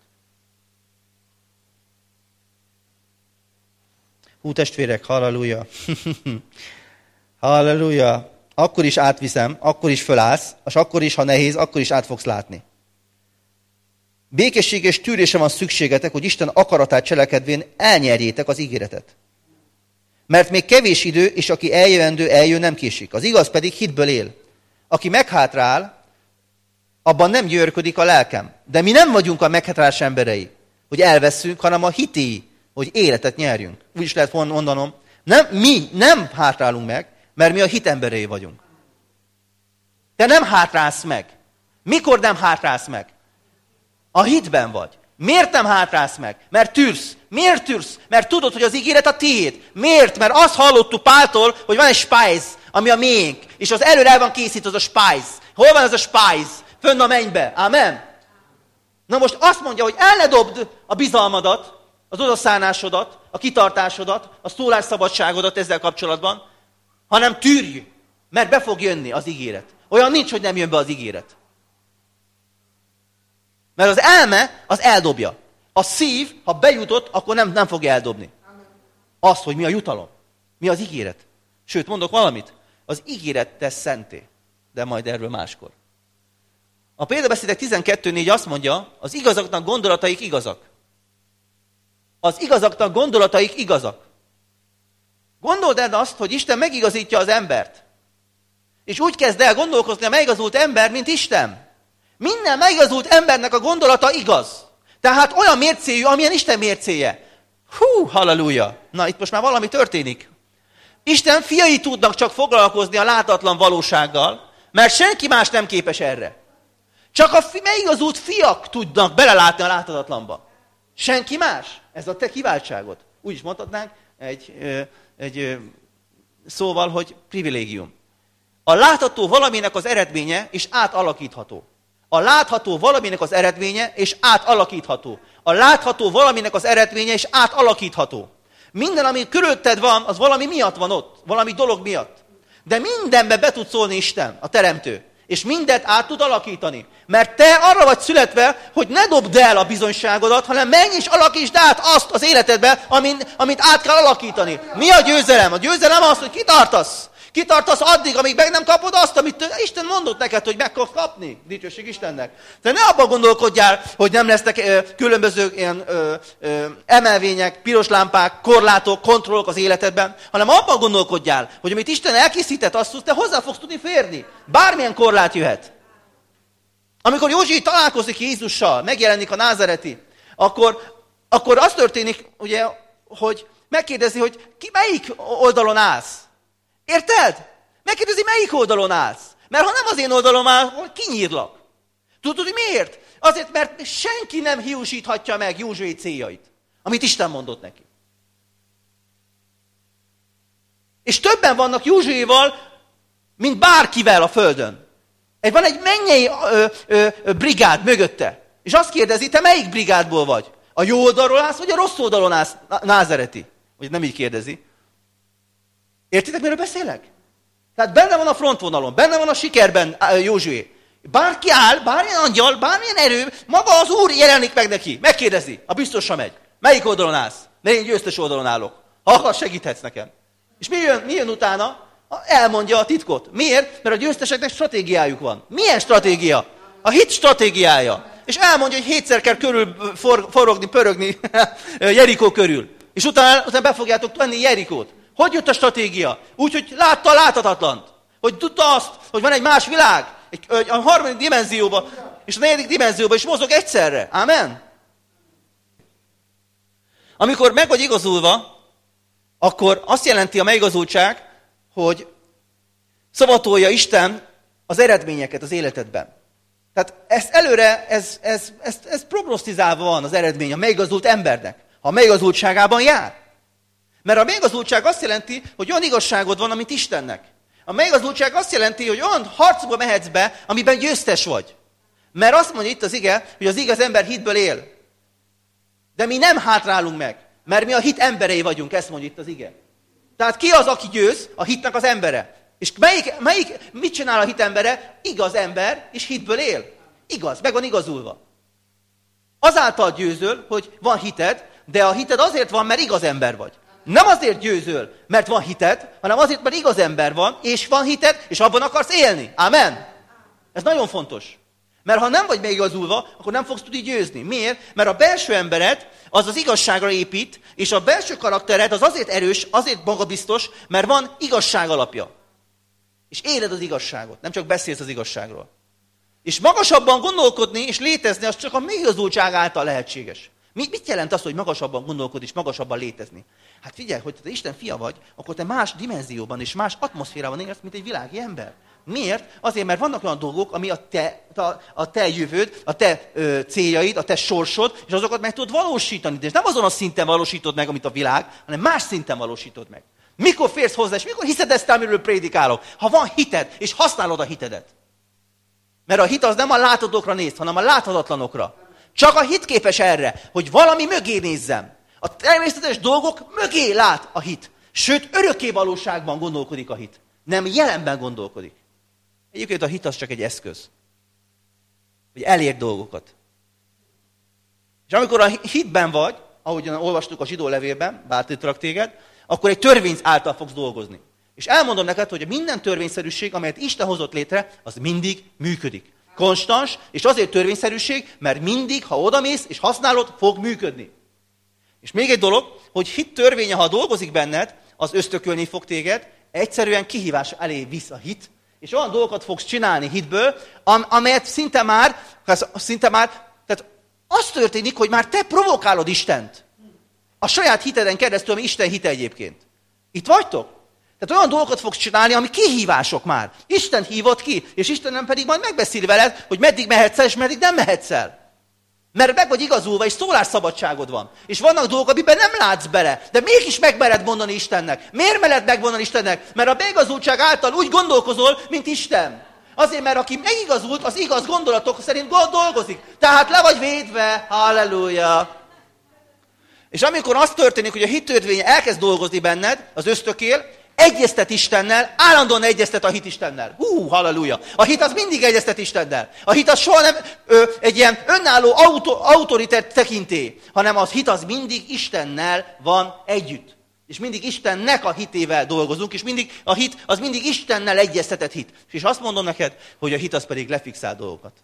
Speaker 1: Testvérek, halleluja! Halleluja! Akkor is átviszem, akkor is fölállsz, és akkor is, ha nehéz, akkor is át fogsz látni. Békességes tűrésre van szükségetek, hogy Isten akaratát cselekedvén elnyerjétek az ígéretet. Mert még kevés idő, és aki eljövendő, eljön, nem késik. Az igaz pedig hitből él. Aki meghátrál, abban nem gyönyörködik a lelkem. De mi nem vagyunk a meghátrálás emberei, hogy elveszünk, hanem a hitéi, hogy életet nyerjünk. Úgy is lehet mondanom, mi nem hátrálunk meg, mert mi a hit emberei vagyunk. Te nem hátrálsz meg. Mikor nem hátrálsz meg? A hitben vagy. Miért nem hátrálsz meg? Mert tűrsz. Miért tűrsz? Mert tudod, hogy az ígéret a tiéd. Miért? Mert azt hallottuk Páltól, hogy van egy spájz, ami a miénk. És az előre el van készítve az a spájz. Hol van ez a spájz? Fönn a mennybe. Amen. Na most azt mondja, hogy el ne dobd a bizalmadat, az odaszánásodat, a kitartásodat, a szólásszabadságodat ezzel kapcsolatban, hanem tűrj, mert be fog jönni az ígéret. Olyan nincs, hogy nem jön be az ígéret. Mert az elme, az eldobja. A szív, ha bejutott, akkor nem fogja eldobni. Azt, hogy mi a jutalom. Mi az ígéret. Sőt, mondok valamit. Az ígéret tesz szenté. De majd erről máskor. A példabeszédek 12:4 azt mondja, az igazaknak gondolataik igazak. Az igazaknak gondolataik igazak. Gondold el azt, hogy Isten megigazítja az embert. És úgy kezd el gondolkozni a megigazult ember, mint Isten. Minden megigazult embernek a gondolata igaz. Tehát olyan mércéjű, amilyen Isten mércéje. Halleluja! Na, itt most már valami történik. Isten fiai tudnak csak foglalkozni a láthatatlan valósággal, mert senki más nem képes erre. Csak a megigazult fiak tudnak belelátni a láthatatlanba. Senki más. Ez a te kiváltságod. Úgy is mondhatnánk egy szóval, hogy privilégium. A látható valaminek az eredménye és átalakítható. A látható valaminek az eredménye és átalakítható. A látható valaminek az eredménye és átalakítható. Minden, ami körülötted van, az valami miatt van ott. Valami dolog miatt. De mindenbe be tud szólni Isten, a Teremtő. És mindent át tud alakítani. Mert te arra vagy születve, hogy ne dobd el a bizonyságodat, hanem menj és alakítsd át azt az életedbe, amit át kell alakítani. Mi a győzelem? A győzelem az, hogy kitartasz. Kitartasz addig, amíg meg nem kapod azt, amit Isten mondott neked, hogy meg kapsz kapni. Dicsőség Istennek. Te ne abban gondolkodjál, hogy nem lesznek különböző ilyen emelvények, piros lámpák, korlátok, kontrollok az életedben, hanem abban gondolkodjál, hogy amit Isten elkészített, azt te hozzá fogsz tudni férni. Bármilyen korlát jöhet. Amikor Józsi találkozik Jézussal, megjelenik a názareti, akkor az történik, ugye, hogy megkérdezi, hogy ki melyik oldalon állsz. Érted? Megkérdezi, melyik oldalon állsz. Mert ha nem az én oldalon áll, akkor kinyírlak. Tudod, hogy miért? Azért, mert senki nem hiúsíthatja meg Józsué céljait, amit Isten mondott neki. És többen vannak Józsuéval, mint bárkivel a földön. Van egy mennyei brigád mögötte. És azt kérdezi, te melyik brigádból vagy? A jó oldalról állsz, vagy a rossz oldalon állsz, názareti? Vagy nem így kérdezi. Értitek, miről beszélek? Tehát benne van a frontvonalon, benne van a sikerben Józsué. Bárki áll, bármilyen angyal, bármilyen erő, maga az Úr jelenik meg neki. Megkérdezi, a biztosra megy. Melyik oldalon állsz? Mert én győztes oldalon állok. Ha akarsz, segíthetsz nekem. És mi jön utána? Elmondja a titkot. Miért? Mert a győzteseknek stratégiájuk van. Milyen stratégia? A hit stratégiája. És elmondja, hogy 7-szer kell körül forogni, pörögni Jerikó körül. És utána be fogjátok tenni Jerikót. Hogy jött a stratégia? Úgy, hogy látta a láthatatlant. Hogy tudta azt, hogy van egy más világ. A harmadik dimenzióban, és a negyedik dimenzióban is mozog egyszerre. Amen? Amikor meg vagy igazulva, akkor azt jelenti a megigazultság, hogy szavatolja Isten az eredményeket az életedben. Tehát ezt előre, ez prognosztizálva van az eredmény a megigazult embernek, ha a megigazultságában jár. Mert a megigazultság azt jelenti, hogy olyan igazságod van, amit Istennek. A megigazultság azt jelenti, hogy olyan harcba mehetsz be, amiben győztes vagy. Mert azt mondja itt az ige, hogy az igaz ember hitből él. De mi nem hátrálunk meg, mert mi a hit emberei vagyunk, ezt mondja itt az ige. Tehát ki az, aki győz? A hitnek az embere. És mit csinál a hit embere? Igaz ember, és hitből él. Igaz, meg van igazulva. Azáltal győzöl, hogy van hited, de a hited azért van, mert igaz ember vagy. Nem azért győzöl, mert van hited, hanem azért, mert igaz ember van, és van hited, és abban akarsz élni. Amen? Ez nagyon fontos. Mert ha nem vagy megigazulva, akkor nem fogsz tudni győzni. Miért? Mert a belső embered az az igazságra épít, és a belső karaktered az azért erős, azért magabiztos, mert van igazság alapja. És éled az igazságot, nem csak beszélsz az igazságról. És magasabban gondolkodni és létezni, az csak a megigazultság által lehetséges. Mit jelent az, hogy magasabban gondolkodni és magasabban létezni? Hát figyelj, hogy te Isten fia vagy, akkor te más dimenzióban és más atmoszférában élsz, mint egy világi ember. Miért? Azért, mert vannak olyan dolgok, ami a te jövőd, a te céljaid, a te sorsod, és azokat meg tudod valósítani. De nem azon a szinten valósítod meg, amit a világ, hanem más szinten valósítod meg. Mikor férsz hozzá, és mikor hiszed ezt, amiről prédikálok? Ha van hited, és használod a hitedet. Mert a hit az nem a láthatókra néz, hanem a láthatatlanokra. Csak a hit képes erre, hogy valami mögé nézzem. A természetes dolgok mögé lát a hit. Sőt, örökké valóságban gondolkodik a hit. Nem jelenben gondolkodik. Egyébként a hit az csak egy eszköz. Hogy elér dolgokat. És amikor a hitben vagy, ahogyan olvastuk a zsidó levélben, bátorítalak téged, akkor egy törvény által fogsz dolgozni. És elmondom neked, hogy minden törvényszerűség, amelyet Isten hozott létre, az mindig működik. Konstans, és azért törvényszerűség, mert mindig, ha odamész és használod, fog működni. És még egy dolog, hogy hit törvénye, ha dolgozik benned, az ösztökölni fog téged, egyszerűen kihívás elé visz a hit, és olyan dolgokat fogsz csinálni hitből, amelyet szinte már, tehát az történik, hogy már te provokálod Istent. A saját hiteden keresztül, ami Isten hite egyébként. Itt vagytok? Tehát olyan dolgokat fogsz csinálni, ami kihívások már. Isten hívott ki, és Isten nem pedig majd megbeszél veled, hogy meddig mehetsz el, és meddig nem mehetsz el. Mert meg vagy igazulva, és szólásszabadságod van. És vannak dolgok, amiben nem látsz bele, de mégis megmered mondani Istennek. Miért mered megmondani Istennek? Mert a megigazultság által úgy gondolkozol, mint Isten. Azért, mert aki megigazult, az igaz gondolatok szerint dolgozik. Tehát le vagy védve. Halleluja! És amikor az történik, hogy a hittörvénye elkezd dolgozni benned, az ösztökél, egyeztet Istennel, állandóan egyeztet a hit Istennel. Halleluja! A hit az mindig egyeztet Istennel. A hit az soha nem egy ilyen önálló autoritár tekintély, hanem a hit az mindig Istennel van együtt. És mindig Istennek a hitével dolgozunk, és mindig a hit az mindig Istennel egyeztetett hit. És azt mondom neked, hogy a hit az pedig lefixál dolgokat.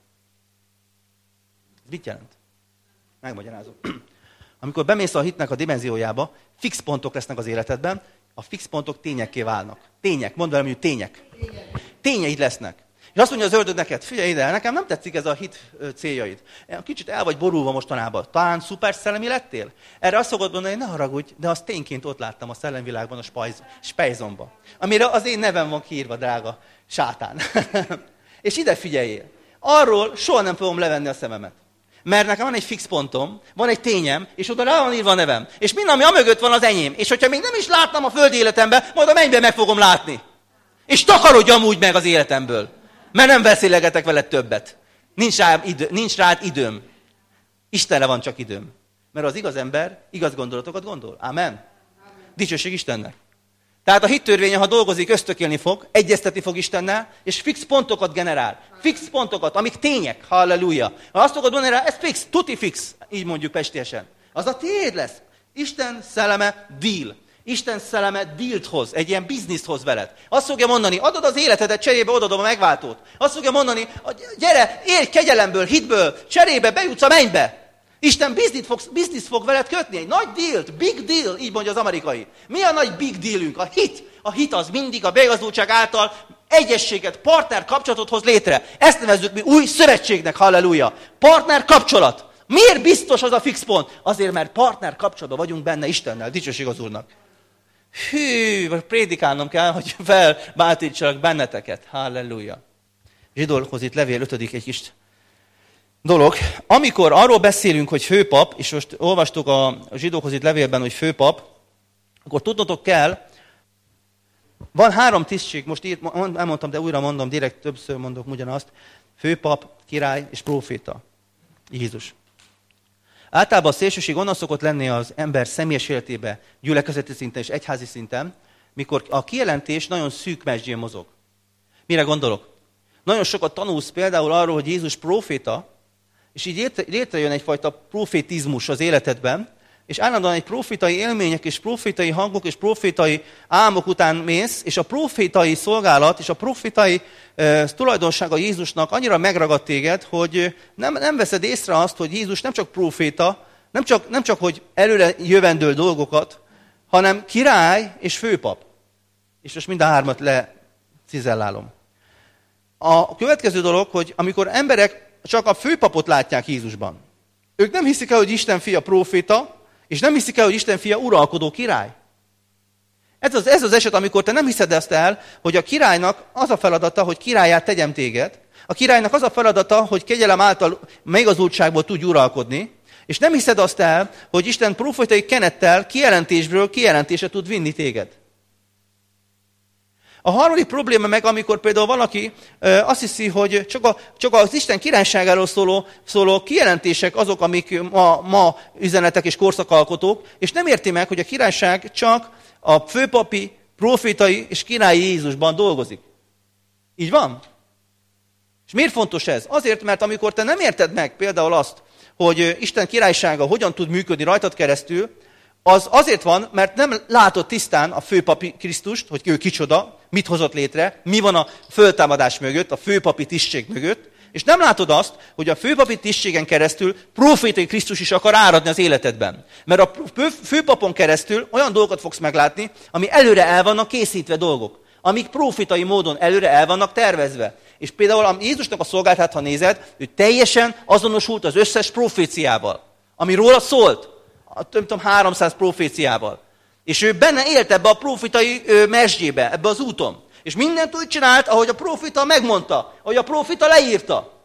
Speaker 1: Ez mit jelent? Megmagyarázom. Amikor bemész a hitnek a dimenziójába, fix pontok lesznek az életedben, a fix pontok tényekké válnak. Tények, mondd velem, hogy tények. Tényeid lesznek. És azt mondja az ördög neked, figyelj ide, nekem nem tetszik ez a hit céljaid. Kicsit el vagy borulva mostanában. Talán szuper szellemi lettél? Erre azt szokod mondani, hogy ne haragudj, de azt tényként ott láttam a szellemvilágban, a spejzomban. Amire az én nevem van kiírva, drága sátán. És ide figyeljél. Arról soha nem fogom levenni a szememet. Mert nekem van egy fix pontom, van egy tényem, és oda rá van írva a nevem. És minden, ami amögött van, az enyém. És hogyha még nem is látnám a földi életemben, majd a mennyben meg fogom látni. És takarodj amúgy meg az életemből. Mert nem beszélgetek veled többet. Nincs rád időm. Istenre van csak időm. Mert az igaz ember igaz gondolatokat gondol. Amen. Dicsőség Istennek. Tehát a hittörvénye, ha dolgozik, ösztökélni fog, egyeztetni fog Istennel, és fix pontokat generál. Fix pontokat, amik tények. Halleluja. Ha azt fogod mondani rá, ez fix, tuti fix, így mondjuk pestiesen. Az a tiéd lesz. Isten szelleme deal. Isten szelleme dealt hoz, egy ilyen bizniszt hoz veled. Azt fogja mondani, adod az életedet, cserébe odadom a megváltót. Azt fogja mondani, gyere, élj kegyelemből, hitből, cserébe bejutsz a mennybe. Isten bizniszt fog veled kötni, egy nagy dealt, big deal, így mondja az amerikai. Mi a nagy big dealünk? A hit. A hit az mindig a beigazoltság által egyességet, partner kapcsolatot hoz létre. Ezt nevezzük mi új szövetségnek, halleluja. Partner kapcsolat. Miért biztos az a fix pont? Azért, mert partner kapcsolatban vagyunk benne Istennel, dicsőség az Úrnak. Hű, prédikálnom kell, hogy felbátorítsalak benneteket. Halleluja. Zsidókhoz itt levél 5. egy kis dolog. Amikor arról beszélünk, hogy főpap, és most olvastuk a Zsidókhoz itt levélben, hogy főpap, akkor tudnotok kell, van 3 tisztség, most elmondtam, de újra mondom, direkt többször mondok ugyanazt, főpap, király és próféta. Jézus. Általában a szélsőség onnan szokott lenni az ember személyes életébe, gyülekezeti szinten és egyházi szinten, mikor a kijelentés nagyon szűk mesdjén mozog. Mire gondolok? Nagyon sokat tanulsz például arról, hogy Jézus próféta, és így létrejön egyfajta profétizmus az életedben, és állandóan egy profétai élmények, és profétai hangok, és profétai álmok után mész, és a profétai szolgálat, és a profétai tulajdonsága Jézusnak annyira megragad téged, hogy nem veszed észre azt, hogy Jézus nem csak proféta, nem csak hogy előre jövendől dolgokat, hanem király és főpap. És most mind a 3 lecizellálom. A következő dolog, hogy amikor emberek csak a főpapot látják Jézusban, ők nem hiszik el, hogy Isten fia próféta, és nem hiszik el, hogy Isten fia uralkodó király. Ez az eset, amikor te nem hiszed ezt el, hogy a királynak az a feladata, hogy királyát tegyem téged, a királynak az a feladata, hogy kegyelem által megazultságból tudj uralkodni, és nem hiszed azt el, hogy Isten prófétai kenettel kijelentésből kijelentésre tud vinni téged. A harmadik probléma meg, amikor például valaki azt hiszi, hogy csak az Isten királyságáról szóló kijelentések azok, amik ma üzenetek és korszakalkotók, és nem érti meg, hogy a királyság csak a főpapi, prófétai és királyi Jézusban dolgozik. Így van? És miért fontos ez? Azért, mert amikor te nem érted meg például azt, hogy Isten királysága hogyan tud működni rajtad keresztül, az azért van, mert nem látod tisztán a főpapi Krisztust, hogy ő kicsoda, mit hozott létre, mi van a föltámadás mögött, a főpapi tisztség mögött, és nem látod azt, hogy a főpapi tisztségen keresztül profétai Krisztus is akar áradni az életedben. Mert a főpapon keresztül olyan dolgokat fogsz meglátni, ami előre el vannak készítve dolgok, amik profétai módon előre el vannak tervezve. És például a Jézusnak a szolgálatát, ha nézed, ő teljesen azonosult az összes proféciával, ami róla szólt. Több 300 proféciával. És ő benne élt ebbe a profétai mesdjébe, ebbe az úton. És mindent úgy csinált, ahogy a proféta megmondta, ahogy a proféta leírta.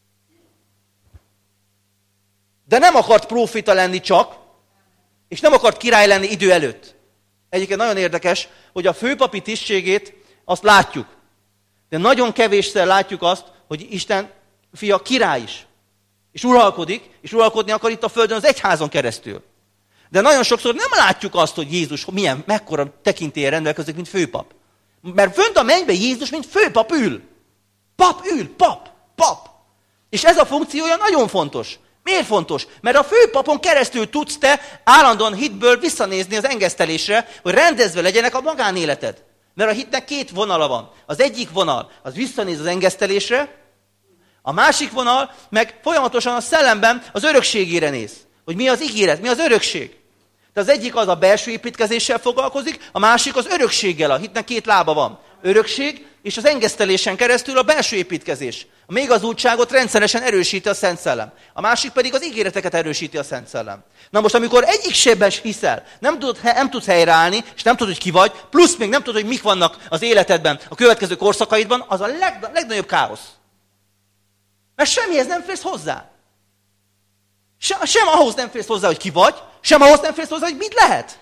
Speaker 1: De nem akart proféta lenni csak, és nem akart király lenni idő előtt. Egyébként nagyon érdekes, hogy a főpapi tisztségét azt látjuk. De nagyon kevésszer látjuk azt, hogy Isten fia király is. És uralkodik, és uralkodni akar itt a földön az egyházon keresztül. De nagyon sokszor nem látjuk azt, hogy Jézus mekkora tekintéllyel rendelkezik, mint főpap. Mert fönt a mennyben Jézus, mint főpap ül. Pap ül, pap. És ez a funkciója nagyon fontos. Miért fontos? Mert a főpapon keresztül tudsz te állandóan hitből visszanézni az engesztelésre, hogy rendezve legyenek a magánéleted. Mert a hitnek két vonala van. Az egyik vonal, az visszanéz az engesztelésre, a másik vonal meg folyamatosan a szellemben az örökségére néz. Hogy mi az ígéret, mi az örökség. De az egyik az a belső építkezéssel foglalkozik, a másik az örökséggel. A hitnek két lába van. Örökség és az engesztelésen keresztül a belső építkezés. A még az útságot rendszeresen erősíti a Szent Szellem. A másik pedig az ígéreteket erősíti a Szent Szellem. Na most, amikor egyik sebben hiszel, nem tudsz helyreállni, és nem tudod, hogy ki vagy, plusz még nem tudod, hogy mik vannak az életedben, a következő korszakaidban, az a legnagyobb káosz. Mert semmihez nem férsz hozzá. Sem ahhoz nem férsz hozzá, hogy ki vagy, sem ahhoz nem férsz hozzá, hogy mit lehet.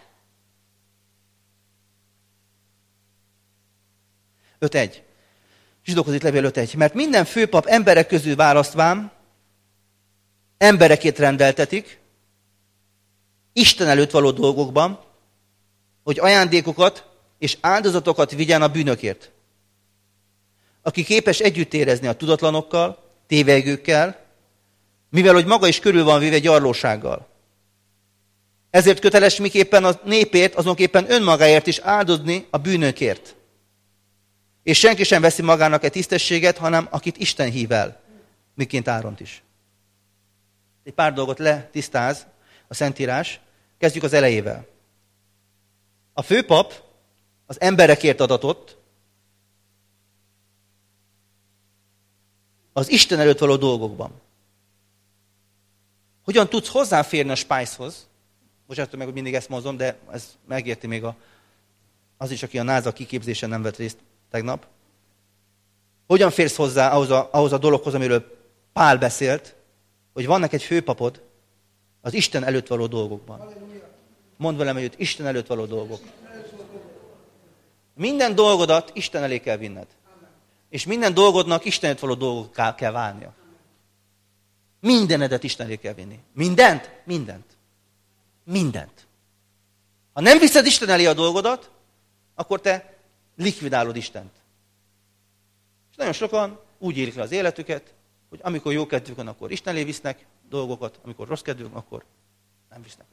Speaker 1: 5.1. Zsidókhoz itt levél 5.1. Mert minden főpap emberek közül választván, emberekét rendeltetik, Isten előtt való dolgokban, hogy ajándékokat és áldozatokat vigyen a bűnökért. Aki képes együtt érezni a tudatlanokkal, tévegőkkel, mivel hogy maga is körül van véve gyarlósággal. Ezért köteles miképpen a népért, azonképpen önmagáért is áldozni a bűnökért. És senki sem veszi magának egy tisztességet, hanem akit Isten hív el, miként Áront is. Egy pár dolgot letisztáz a Szentírás. Kezdjük az elejével. A főpap az emberekért adatott, az Isten előtt való dolgokban. Hogyan tudsz hozzáférni a spájzhoz? Bocsánat, meg mindig ezt mondom, de ez megérti még az is, aki a NASA kiképzésen nem vett részt tegnap. Hogyan férsz hozzá ahhoz a dologhoz, amiről Pál beszélt, hogy vannak egy főpapod az Isten előtt való dolgokban. Mondd velem, hogy Isten előtt való dolgok. Minden dolgodat Isten elé kell vinned. És minden dolgodnak Isten előtt való dolgokká kell válnia. Mindenedet Isten elé kell vinni. Mindent? Mindent. Mindent. Ha nem viszed Isten elé a dolgodat, akkor te likvidálod Istent. És nagyon sokan úgy élik le az életüket, hogy amikor jó kedvük van, akkor Isten elé visznek dolgokat, amikor rossz kedvük, akkor nem visznek.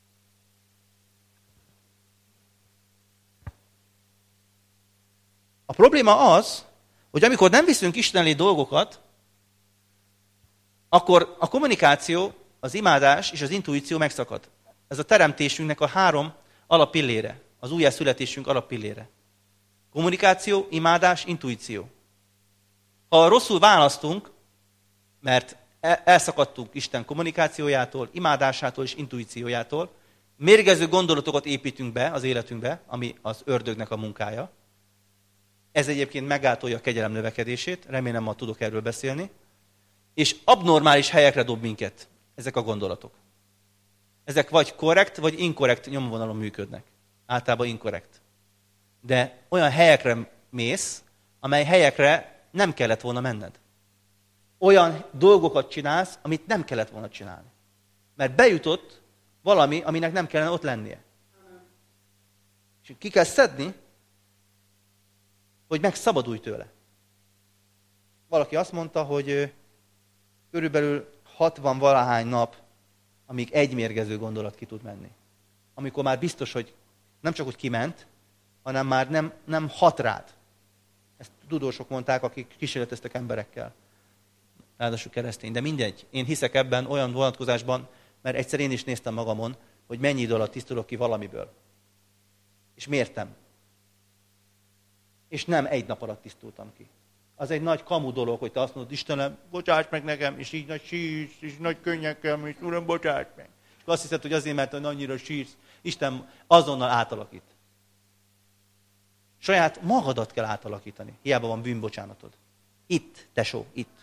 Speaker 1: A probléma az, hogy amikor nem viszünk Isten elé dolgokat, akkor a kommunikáció, az imádás és az intuíció megszakad. Ez a teremtésünknek a 3 alappillére, az újjászületésünk alappillére. Kommunikáció, imádás, intuíció. Ha rosszul választunk, mert elszakadtunk Isten kommunikációjától, imádásától és intuíciójától, mérgező gondolatokat építünk be az életünkbe, ami az ördögnek a munkája. Ez egyébként megáltolja a kegyelem növekedését, remélem ma tudok erről beszélni, és abnormális helyekre dob minket ezek a gondolatok. Ezek vagy korrekt, vagy inkorrekt nyomvonalon működnek. Általában inkorrekt. De olyan helyekre mész, amely helyekre nem kellett volna menned. Olyan dolgokat csinálsz, amit nem kellett volna csinálni. Mert bejutott valami, aminek nem kellene ott lennie. És ki kell szedni, hogy megszabadulj tőle. Valaki azt mondta, hogy körülbelül 60-valahány nap, amíg egy mérgező gondolat ki tud menni. Amikor már biztos, hogy nem csak, hogy kiment, hanem már nem hat rád. Ezt tudósok mondták, akik kísérleteztek emberekkel. Ráadásul keresztény. De mindegy. Én hiszek ebben olyan vonatkozásban, mert egyszer én is néztem magamon, hogy mennyi idő alatt tisztulok ki valamiből. És mértem. És nem egy nap alatt tisztultam ki. Az egy nagy kamu dolog, hogy te azt mondod, Istenem, bocsáss meg nekem, és így nagy sírsz, és nagy könnyekkel, és Uram, bocsáss meg. És azt hiszed, hogy azért, mert annyira sírsz, Isten azonnal átalakít. Saját magadat kell átalakítani. Hiába van bűnbocsánatod. Itt, tesó, itt.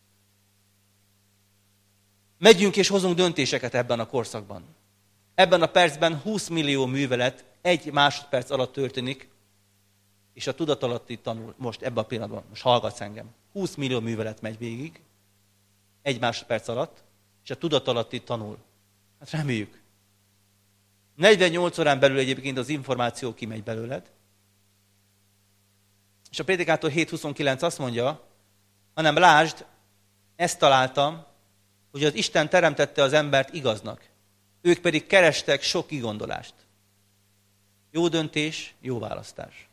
Speaker 1: Megyünk és hozunk döntéseket ebben a korszakban. Ebben a percben 20 millió művelet 1 másodperc alatt történik, és a tudatalatti tanul most ebben a pillanatban, most hallgatsz engem. 20 millió művelet megy végig, 1 másodperc alatt, és a tudatalatti tanul. Hát reméljük. 48 órán belül egyébként az információ kimegy belőled. És a Prédikátor 7.29 azt mondja, hanem lásd, ezt találtam, hogy az Isten teremtette az embert igaznak. Ők pedig kerestek sok kigondolást. Jó döntés, jó választás.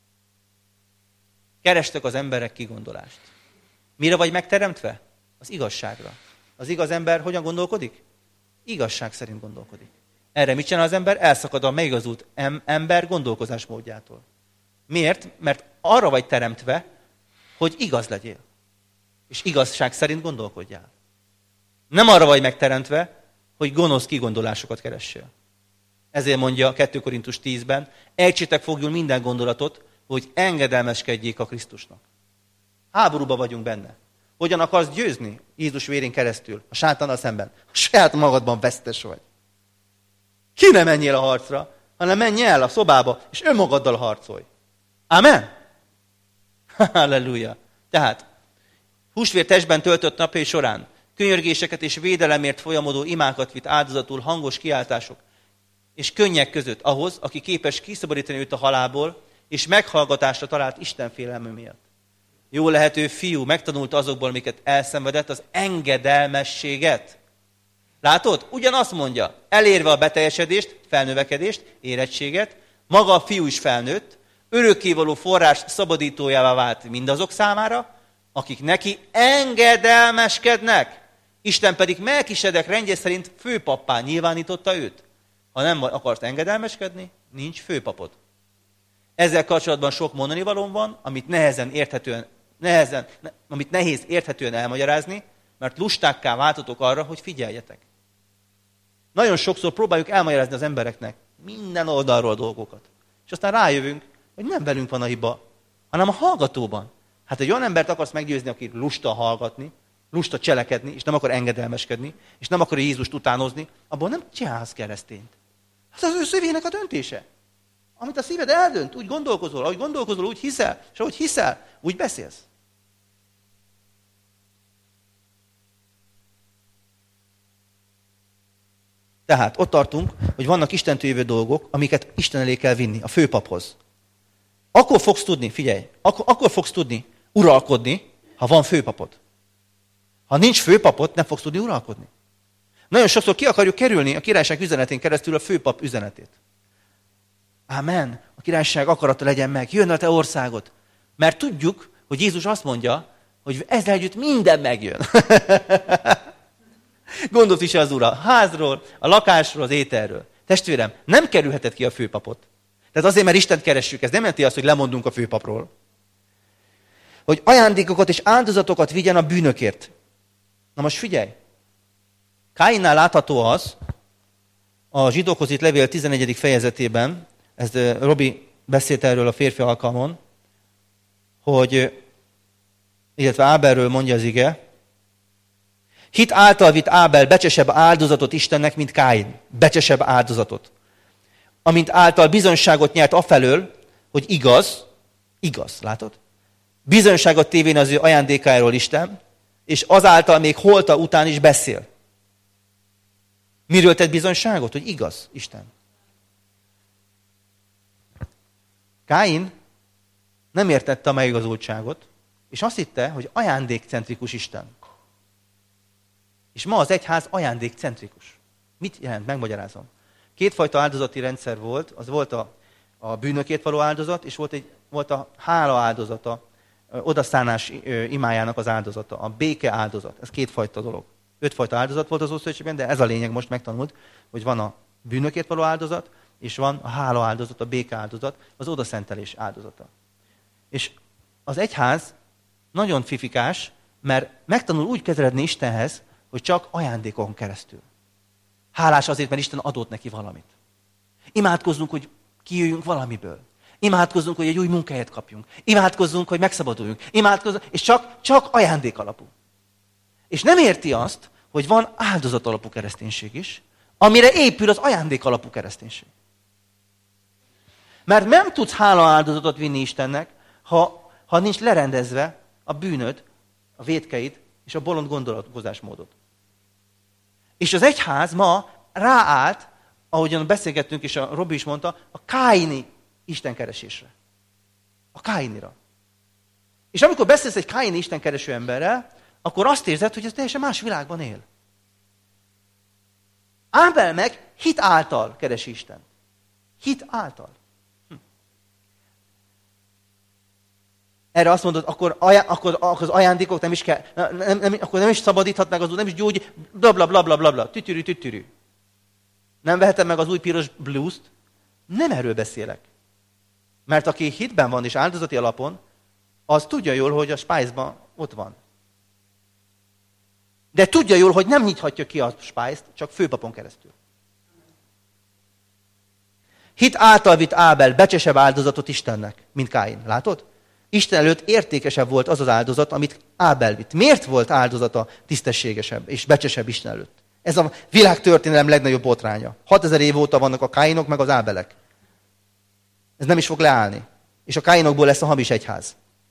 Speaker 1: Kerestek az emberek kigondolást. Mire vagy megteremtve? Az igazságra. Az igaz ember hogyan gondolkodik? Igazság szerint gondolkodik. Erre mit csinál az ember? Elszakad a megigazult ember gondolkozásmódjától. Miért? Mert arra vagy teremtve, hogy igaz legyél. És igazság szerint gondolkodjál. Nem arra vagy megteremtve, hogy gonosz kigondolásokat keressél. Ezért mondja 2 Korintus 10-ben, ejtsétek foglyul minden gondolatot, hogy engedelmeskedjék a Krisztusnak. Háborúba vagyunk benne. Hogyan akarsz győzni Jézus vérén keresztül, a sátánnal szemben? A saját magadban vesztes vagy. Ki ne menjél a harcra, hanem menj el a szobába, és önmagaddal harcolj. Amen? Halleluja. Tehát, húsvér testben töltött napjai során könyörgéseket és védelemért folyamodó imákat vitt áldozatul hangos kiáltások és könnyek között ahhoz, aki képes kiszabadítani őt a halálból, és meghallgatásra talált Isten félelme miatt. Jó lehető fiú megtanulta azokból, amiket elszenvedett, az engedelmességet. Látod? Ugyanazt mondja, elérve a beteljesedést, felnövekedést, érettséget, maga a fiú is felnőtt, örökkévaló forrás szabadítójává vált mindazok számára, akik neki engedelmeskednek. Isten pedig Melkisedek rendje szerint főpappá nyilvánította őt. Ha nem akarsz engedelmeskedni, nincs főpapod. Ezzel kapcsolatban sok mondani valóm van, amit nehéz érthetően elmagyarázni, mert lustákká váltotok arra, hogy figyeljetek. Nagyon sokszor próbáljuk elmagyarázni az embereknek minden oldalról dolgokat. És aztán rájövünk, hogy nem velünk van a hiba, hanem a hallgatóban. Hát egy olyan embert akarsz meggyőzni, aki lusta hallgatni, lusta cselekedni, és nem akar engedelmeskedni, és nem akar Jézust utánozni, abból nem csinálsz keresztényt. Ez az ő szívének a döntése. Amit a szíved eldönt, úgy gondolkozol, ahogy gondolkozol, úgy hiszel, és ahogy hiszel, úgy beszélsz. Tehát ott tartunk, hogy vannak Istentől jövő dolgok, amiket Isten elé kell vinni, a főpaphoz. Akkor fogsz tudni, figyelj, akkor fogsz tudni uralkodni, ha van főpapod. Ha nincs főpapod, nem fogsz tudni uralkodni. Nagyon sokszor ki akarjuk kerülni a királyság üzenetén keresztül a főpap üzenetét. Ámen, a királyság akarata legyen meg, jön a te országod. Mert tudjuk, hogy Jézus azt mondja, hogy ezzel együtt minden megjön. Gondolt is az Úr a házról, a lakásról, az ételről. Testvérem, nem kerülheted ki a főpapot. Tehát azért, mert Istent keressük, ez nem jelenti azt, hogy lemondunk a főpapról. Hogy ajándékokat és áldozatokat vigyen a bűnökért. Na most figyelj! Káinnál látható az, a Zsidókhoz írt levél 11. fejezetében, Robi beszélt erről a férfi alkalmon, hogy, illetve Ábelről mondja az ige, hit által vitt Ábel becsesebb áldozatot Istennek, mint Káin. Becsesebb áldozatot. Amint által bizonyságot nyert afelől, hogy igaz, látod? Bizonyságot tévén az ő ajándékáról Isten, és azáltal még holta után is beszél. Miről tett bizonyságot? Hogy igaz Isten. Káin nem értette a megigazultságot, és azt hitte, hogy ajándékcentrikus Isten. És ma az egyház ajándékcentrikus. Mit jelent? Megmagyarázom. Kétfajta áldozati rendszer volt, az volt a bűnökért való áldozat, és volt a hála áldozata, odaszánás imájának az áldozata, a béke áldozat. Ez kétfajta dolog. 5 fajta áldozat volt az Ószövetségben, de ez a lényeg, most megtanult, hogy van a bűnökért való áldozat, és van a hála áldozat, a béke áldozat, az odaszentelés áldozata. És az egyház nagyon fifikás, mert megtanul úgy közeledni Istenhez, hogy csak ajándékon keresztül. Hálás azért, mert Isten adott neki valamit. Imádkozzunk, hogy kijöjjünk valamiből. Imádkozzunk, hogy egy új munkahelyet kapjunk. Imádkozzunk, hogy megszabaduljunk. Imádkozzunk, és csak ajándék alapú. És nem érti azt, hogy van áldozat alapú kereszténység is, amire épül az ajándék alapú kereszténység. Mert nem tudsz hála áldozatot vinni Istennek, ha nincs lerendezve a bűnöd, a vétkeid és a bolond gondolkozásmódod. És az egyház ma ráállt, ahogyan beszélgettünk, és a Robi is mondta, a káini istenkeresésre. A káinira. És amikor beszélsz egy káini istenkereső emberrel, akkor azt érzed, hogy ez teljesen más világban él. Ábel meg hit által keresi Istent. Hit által. Erre azt mondod, akkor az ajándékok nem is kell, akkor nem is szabadíthatnak az úr, nem is gyógy, blablabla, tütürű. Nem vehetem meg az új piros blúzt? Nem erről beszélek. Mert aki hitben van és áldozati alapon, az tudja jól, hogy a spájzban ott van. De tudja jól, hogy nem nyithatja ki a spájzt, csak főpapon keresztül. Hit által vitt Ábel becsesebb áldozatot Istennek, mint Káin. Látod? Isten előtt értékesebb volt az az áldozat, amit Ábel vitt. Miért volt áldozata tisztességesebb és becsesebb Isten előtt? Ez a világtörténelem legnagyobb botránya. 6000 év óta vannak a Káinok meg az Ábelek. Ez nem is fog leállni. És a Káinokból lesz a hamis egyház.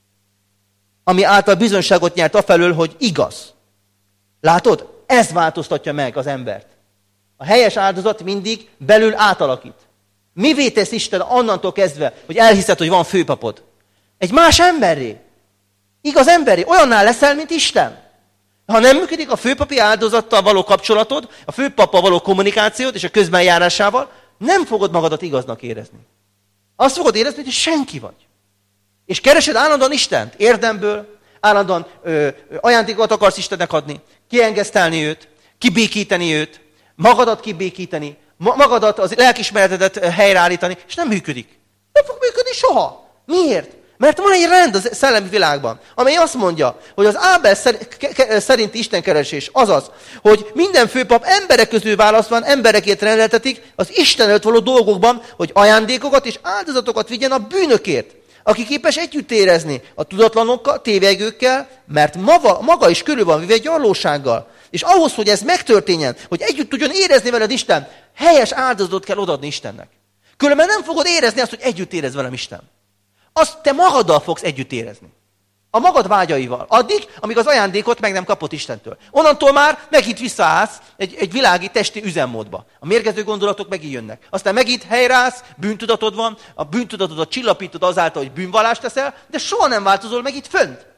Speaker 1: Ami által bizonyságot nyert afelől, hogy igaz. Látod? Ez változtatja meg az embert. A helyes áldozat mindig belül átalakít. Mivé tesz Isten onnantól kezdve, hogy elhiszed, hogy van főpapod? Egy más emberré. Igaz emberré. Olyanná leszel, mint Isten. Ha nem működik a főpapi áldozattal való kapcsolatod, a főpappal való kommunikációd és a közbenjárásával, nem fogod magadat igaznak érezni. Azt fogod érezni, hogy senki vagy. És keresed állandóan Istent, érdemből, állandóan ajándékot akarsz Istennek adni, kiengesztelni őt, kibékíteni őt, magadat kibékíteni, magadat, az lelkismeretedet helyreállítani, és nem működik. Nem fog működni soha. Miért? Mert van egy rend a szellemi világban, amely azt mondja, hogy az Ábel szerinti istenkeresés azaz, hogy minden főpap emberek közül választva emberekért rendeltetik az Isten előtt való dolgokban, hogy ajándékokat és áldozatokat vigyen a bűnökért, aki képes együtt érezni a tudatlanokkal, tévegőkkel, mert maga is körül van vive gyarlósággal. És ahhoz, hogy ez megtörténjen, hogy együtt tudjon érezni veled Isten, helyes áldozatot kell odaadni Istennek. Különben nem fogod érezni azt, hogy együtt érez velem Isten. Azt te magaddal fogsz együtt érezni. A magad vágyaival. Addig, amíg az ajándékot meg nem kapott Istentől. Onnantól már megint visszaállsz egy világi testi üzemmódba. A mérgező gondolatok megint jönnek. Aztán megint helyreállsz, bűntudatod van, a bűntudatodat csillapítod azáltal, hogy bűnvallást teszel, de soha nem változol meg itt fönt.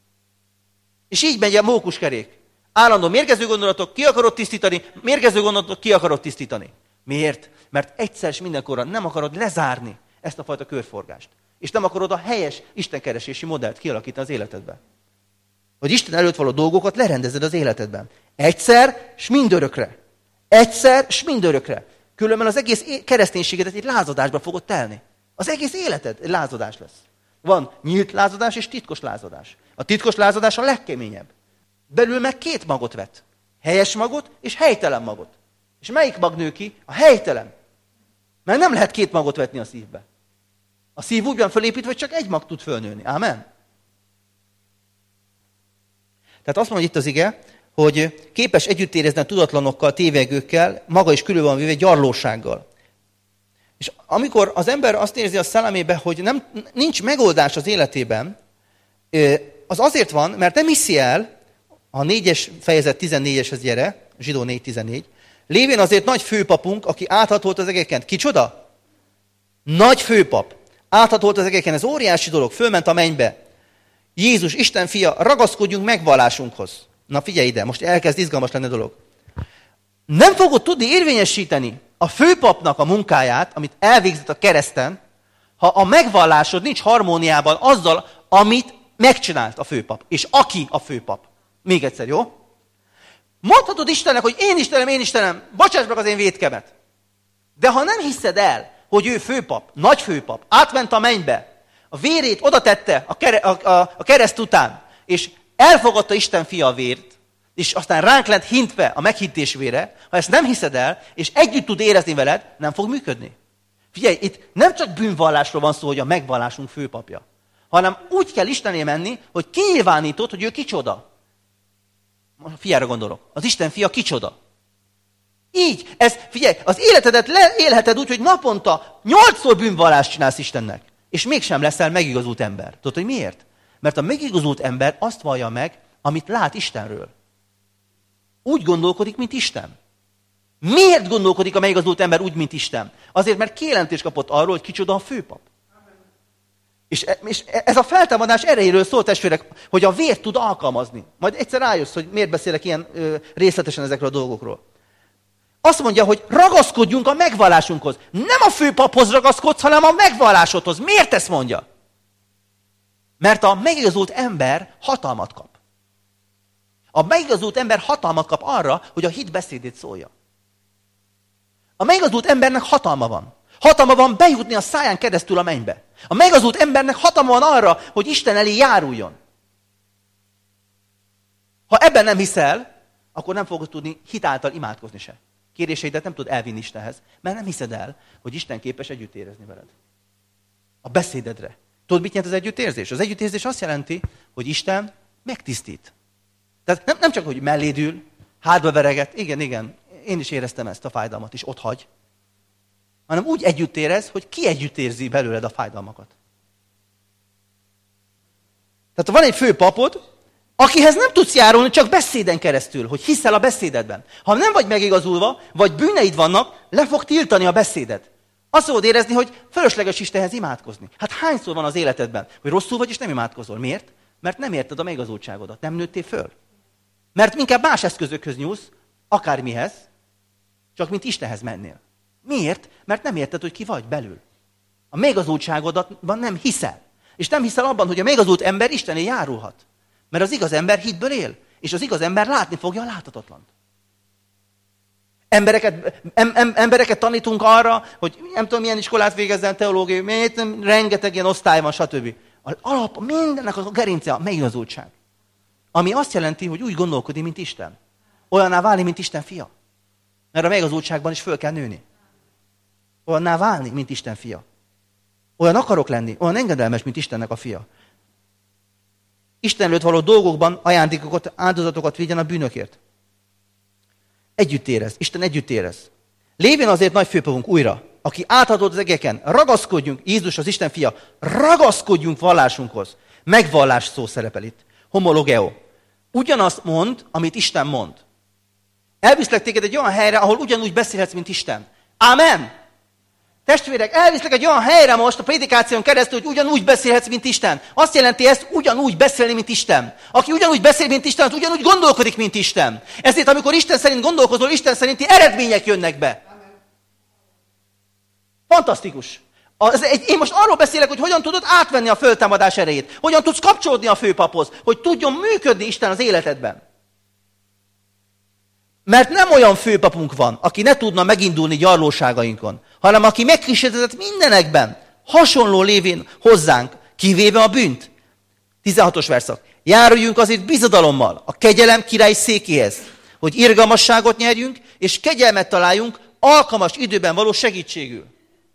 Speaker 1: És így megy a mókuskerék. Állandó mérgező gondolatok, ki akarod tisztítani, mérgező gondolatok, ki akarod tisztítani. Miért? Mert egyszer és mindenkorra nem akarod lezárni ezt a fajta körforgást. És nem akarod a helyes istenkeresési modellt kialakítani az életedben. Hogy Isten előtt való dolgokat lerendezed az életedben. Egyszer, s mindörökre. Egyszer, s mindörökre. Különben az egész kereszténységedet egy lázadásba fogod telni. Az egész életed egy lázadás lesz. Van nyílt lázadás és titkos lázadás. A titkos lázadás a legkeményebb. Belül meg két magot vet. Helyes magot és helytelen magot. És melyik mag nő ki? A helytelen. Mert nem lehet két magot vetni a szívbe. A szív úgy van fölépítve, hogy csak egy mag tud fölnőni. Ámen? Tehát azt mondja itt az ige, hogy képes együtt érezni a tudatlanokkal, tévegőkkel, maga is körül van véve gyarlósággal. És amikor az ember azt érzi a szellemébe, hogy nincs megoldás az életében, az azért van, mert nem hiszi el, a 4-es fejezet 14-eshez gyere, Zsidó 4.14, lévén azért nagy főpapunk, aki áthatolt az egeken. Kicsoda? Nagy főpap. Áthatolt az egeken, ez óriási dolog, fölment a mennybe. Jézus, Isten fia, ragaszkodjunk megvallásunkhoz. Na figyelj ide, most elkezd izgalmas lenni a dolog. Nem fogod tudni érvényesíteni a főpapnak a munkáját, amit elvégzett a kereszten, ha a megvallásod nincs harmóniában azzal, amit megcsinált a főpap. És aki a főpap. Még egyszer, jó? Mondhatod Istennek, hogy én Istenem, bocsáss meg az én vétkemet. De ha nem hiszed el, hogy ő főpap, nagy főpap, átment a mennybe, a vérét oda tette a kereszt után, és elfogadta Isten fia a vért, és aztán ránk lett hintve a meghittés vére, ha ezt nem hiszed el, és együtt tud érezni veled, nem fog működni. Figyelj, itt nem csak bűnvallásról van szó, hogy a megvallásunk főpapja, hanem úgy kell Istené menni, hogy kinyilvánítod, hogy ő kicsoda. Fiára gondolok. Az Isten fia kicsoda. Így, figyelj, az életedet élheted úgy, hogy naponta 8-szor bűnvallást csinálsz Istennek, és mégsem leszel megigazult ember. Tudod, hogy miért? Mert a megigazult ember azt vallja meg, amit lát Istenről. Úgy gondolkodik, mint Isten. Miért gondolkodik a megigazult ember úgy, mint Isten? Azért, mert kijelentést kapott arról, hogy kicsoda a főpap. És ez a feltámadás erejéről szól, testvérek, hogy a vért tud alkalmazni. Majd egyszer rájössz, hogy miért beszélek ilyen részletesen ezekről a dolgokról. Azt mondja, hogy ragaszkodjunk a megvallásunkhoz. Nem a főpaphoz ragaszkodsz, hanem a megvallásodhoz. Miért ezt mondja? Mert a megigazult ember hatalmat kap. A megigazult ember hatalmat kap arra, hogy a hit beszédét szólja. A megigazult embernek hatalma van. Hatalma van bejutni a száján keresztül a mennybe. A megigazult embernek hatalma van arra, hogy Isten elé járuljon. Ha ebben nem hiszel, akkor nem fogod tudni hit által imádkozni se. Kéréseidet nem tud elvinni Istenhez, mert nem hiszed el, hogy Isten képes együtt érezni veled. A beszédedre. Tudod, mit jelent az együttérzés? Az együttérzés azt jelenti, hogy Isten megtisztít. Tehát nem csak, hogy melléd ül, hátba vereget, igen, én is éreztem ezt a fájdalmat, és ott hagy, hanem úgy együtt érez, hogy ki együtt érzi belőled a fájdalmakat. Tehát van egy főpapod, akihez nem tudsz járulni csak beszéden keresztül, hogy hiszel a beszédedben. Ha nem vagy megigazulva, vagy bűneid vannak, le fog tiltani a beszéded. Azt fogod érezni, hogy fölösleges Istenhez imádkozni. Hát hányszor van az életedben, hogy rosszul vagy és nem imádkozol? Miért? Mert nem érted a megigazultságodat, nem nőttél föl. Mert inkább más eszközökhöz nyúlsz, akármihez, csak mint Istenhez mennél. Miért? Mert nem érted, hogy ki vagy belül. A megigazultságodatban nem hiszel. És nem hiszel abban, hogy a megigazult ember Istené járulhat. Mert az igaz ember hitből él, és az igaz ember látni fogja a láthatatlant. Embereket tanítunk arra, hogy nem tudom, milyen iskolát végezzen, teológiai, rengeteg ilyen osztály van, stb. Az alap, mindennek a gerince a megigazultság. Ami azt jelenti, hogy úgy gondolkodik, mint Isten. Olyanná válni, mint Isten fia. Mert a megigazultságban is föl kell nőni. Olyanná válni, mint Isten fia. Olyan akarok lenni, olyan engedelmes, mint Istennek a fia. Isten előtt való dolgokban ajándékokat, áldozatokat vigyen a bűnökért. Együtt érez, Isten együtt érez. Lévén azért nagy főpapunk újra, aki átadott az egeken, ragaszkodjunk, Jézus az Isten fia, ragaszkodjunk vallásunkhoz. Megvallás szó szerepel itt. Homologeo. Ugyanazt mond, amit Isten mond. Elviszlek téged egy olyan helyre, ahol ugyanúgy beszélhetsz, mint Isten. Amen! Testvérek, elviszlek egy olyan helyre most a prédikáción keresztül, hogy ugyanúgy beszélhetsz, mint Isten. Azt jelenti ezt, ugyanúgy beszélni, mint Isten. Aki ugyanúgy beszél, mint Isten, az ugyanúgy gondolkodik, mint Isten. Ezért, amikor Isten szerint gondolkozol, Isten szerinti eredmények jönnek be. Fantasztikus. Én most arról beszélek, hogy hogyan tudod átvenni a föltámadás erejét. Hogyan tudsz kapcsolódni a főpaphoz, hogy tudjon működni Isten az életedben. Mert nem olyan főpapunk van, aki ne tudna megindulni gyarlóságainkon, hanem aki megkísértetett mindenekben, hasonló lévén hozzánk, kivéve a bűnt. 16-os verszak. Járuljunk azért bizodalommal a kegyelem király székéhez, hogy irgalmasságot nyerjünk, és kegyelmet találjunk alkalmas időben való segítségül.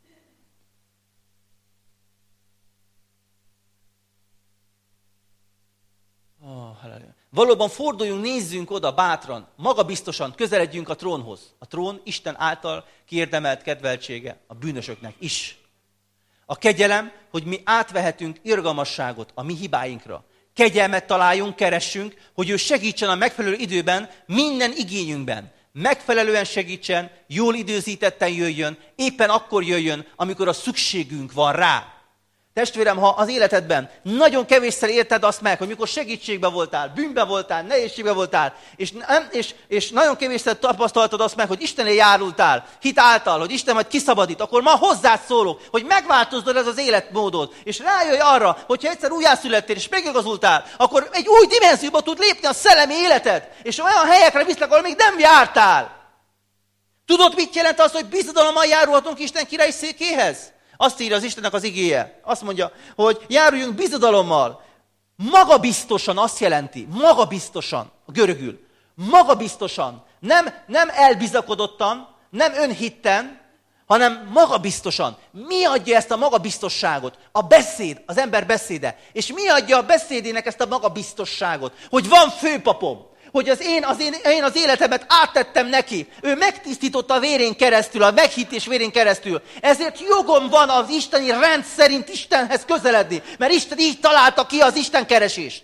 Speaker 1: Valóban forduljunk, nézzünk oda bátran, magabiztosan közeledjünk a trónhoz. A trón Isten által kiérdemelt kedveltsége a bűnösöknek is. A kegyelem, hogy mi átvehetünk irgalmasságot a mi hibáinkra. Kegyelmet találjunk, keressünk, hogy ő segítsen a megfelelő időben minden igényünkben. Megfelelően segítsen, jól időzítetten jöjjön, éppen akkor jöjjön, amikor a szükségünk van rá. Testvérem, ha az életedben nagyon kevésszer érted azt meg, hogy mikor segítségben voltál, bűnben voltál, nehézségben voltál, és nagyon kevésszer tapasztaltad azt meg, hogy Istenné járultál, hit által, hogy Isten majd kiszabadít, akkor ma hozzád szólok, hogy megváltozzon ez az életmódod, és rájöjj arra, hogyha egyszer újjászülettél és megigazultál, akkor egy új dimenzióba tud lépni a szellemi életed, és olyan helyekre viszlek, ahol még nem jártál. Tudod, mit jelent az, hogy bizodalommal járulhatunk Isten király székéhez? Azt írja az Istennek az igéje. Azt mondja, hogy járuljunk bizodalommal. Magabiztosan azt jelenti, magabiztosan, a görögül. Magabiztosan. Nem elbizakodottan, nem önhitten, hanem magabiztosan. Mi adja ezt a magabiztosságot? A beszéd, az ember beszéde. És mi adja a beszédének ezt a magabiztosságot? Hogy van főpapom. Hogy én az életemet áttettem neki. Ő megtisztította a vérén keresztül, a meghités vérén keresztül. Ezért jogom van az isteni rend szerint Istenhez közeledni. Mert Isten így találta ki az Isten keresést.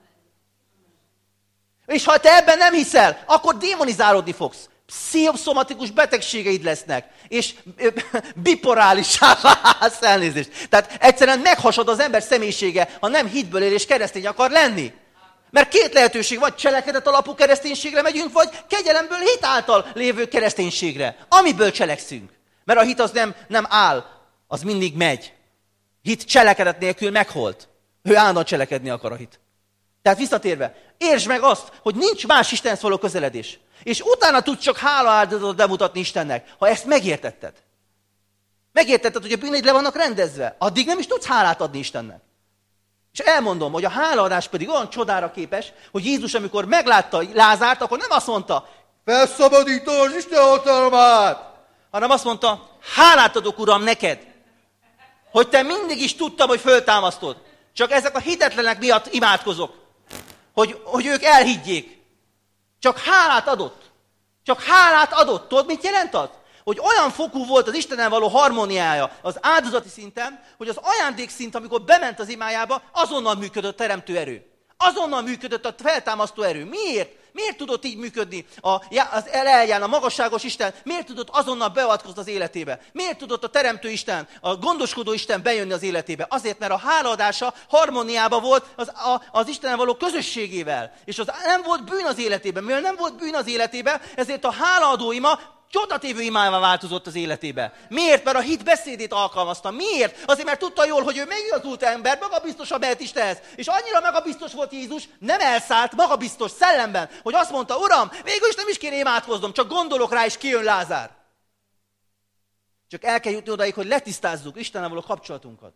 Speaker 1: És ha te ebben nem hiszel, akkor démonizálódni fogsz. Pszichoszomatikus betegségeid lesznek. És biporálisá válsz, elnézést. Tehát egyszerűen meghasad az ember személyisége, ha nem hitből él és keresztény akar lenni. Mert két lehetőség, vagy cselekedet alapú kereszténységre megyünk, vagy kegyelemből hit által lévő kereszténységre, amiből cselekszünk. Mert a hit az nem áll, az mindig megy. Hit cselekedet nélkül megholt. Ő állandóan cselekedni akar a hit. Tehát visszatérve, értsd meg azt, hogy nincs más Istenhez való közeledés. És utána tudsz csak hálaáldozatot bemutatni Istennek, ha ezt megértetted. Megértetted, hogy a bűneid le vannak rendezve. Addig nem is tudsz hálát adni Istennek. És elmondom, hogy a hálaadás pedig olyan csodára képes, hogy Jézus, amikor meglátta Lázárt, akkor nem azt mondta, felszabadítom az Isten hatalmát, hanem azt mondta, hálát adok, Uram, neked, hogy te mindig is tudtam, hogy föltámasztod. Csak ezek a hitetlenek miatt imádkozok, hogy ők elhiggyék. Csak hálát adott. Csak hálát adott. Tudod, mit jelent az? Hogy olyan fokú volt az Istennel való harmóniája az áldozati szinten, hogy az ajándék szint, amikor bement az imájába, azonnal működött a teremtő erő. Azonnal működött a feltámasztó erő. Miért? Miért tudott így működni az elján, a magasságos Isten? Miért tudott azonnal beavatkozni az életébe? Miért tudott a teremtő Isten, a gondoskodó Isten bejönni az életébe? Azért, mert a hálaadása harmóniában volt az Istennel való közösségével. És nem volt bűn az életében. Mivel nem volt bűn az életében, ezért a hálaadó ima csodatévő imává változott az életébe. Miért? Mert a hit beszédét alkalmazta. Miért? Azért, mert tudta jól, hogy ő megigazult ember, magabiztosan mehet Istenhez. És annyira magabiztos volt Jézus, nem elszállt, magabiztos szellemben, hogy azt mondta, Uram, végül is nem is kéne imádkoznom, csak gondolok rá, és kijön Lázár. Csak el kell jutni odaig, hogy letisztázzuk Istennel való kapcsolatunkat.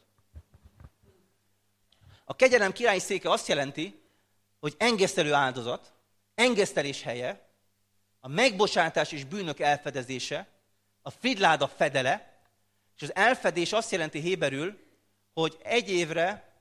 Speaker 1: A kegyelem királyi széke azt jelenti, hogy engesztelő áldozat, engesztelés helye, a megbocsátás és bűnök elfedezése, a fridláda fedele, és az elfedés azt jelenti héberül, hogy egy évre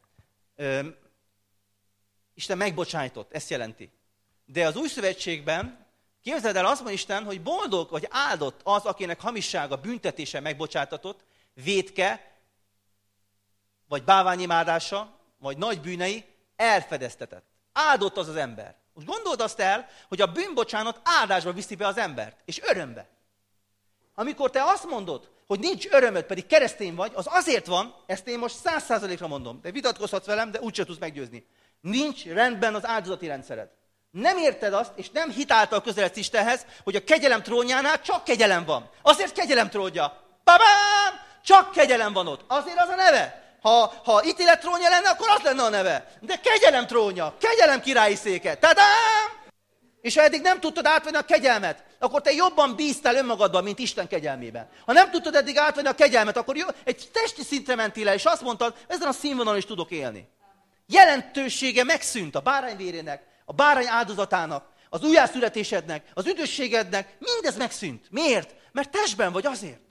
Speaker 1: Isten megbocsájtott, ezt jelenti. De az új szövetségben képzeld el, azt mondja Isten, hogy boldog vagy áldott az, akinek hamissága, büntetése megbocsátatott, vétke, vagy bálványimádása, vagy nagy bűnei elfedeztetett. Áldott az az ember. Most gondold azt el, hogy a bűnbocsánat áldásba viszi be az embert, és örömbe. Amikor te azt mondod, hogy nincs örömöd, pedig keresztény vagy, az azért van, ezt én most 100%-ra mondom, de vitatkozhatsz velem, de úgyse tudsz meggyőzni. Nincs rendben az áldozati rendszered. Nem érted azt, és nem hitáltal közeledsz Istenhez, hogy a kegyelem trónjánál csak kegyelem van. Azért kegyelem trónja. Babám! Csak kegyelem van ott. Azért az a neve. Ha ítélet trónja lenne, akkor az lenne a neve. De kegyelem trónja, kegyelem királyi széke. Tadám! És ha eddig nem tudtad átvenni a kegyelmet, akkor te jobban bíztál önmagadban, mint Isten kegyelmében. Ha nem tudtad eddig átvenni a kegyelmet, akkor egy testi szintre mentél el, és azt mondtad, ezen a színvonalon is tudok élni. Jelentősége megszűnt a bárány vérének, a bárány áldozatának, az újjászületésednek, az üdvösségednek, mindez megszűnt. Miért? Mert testben vagy azért.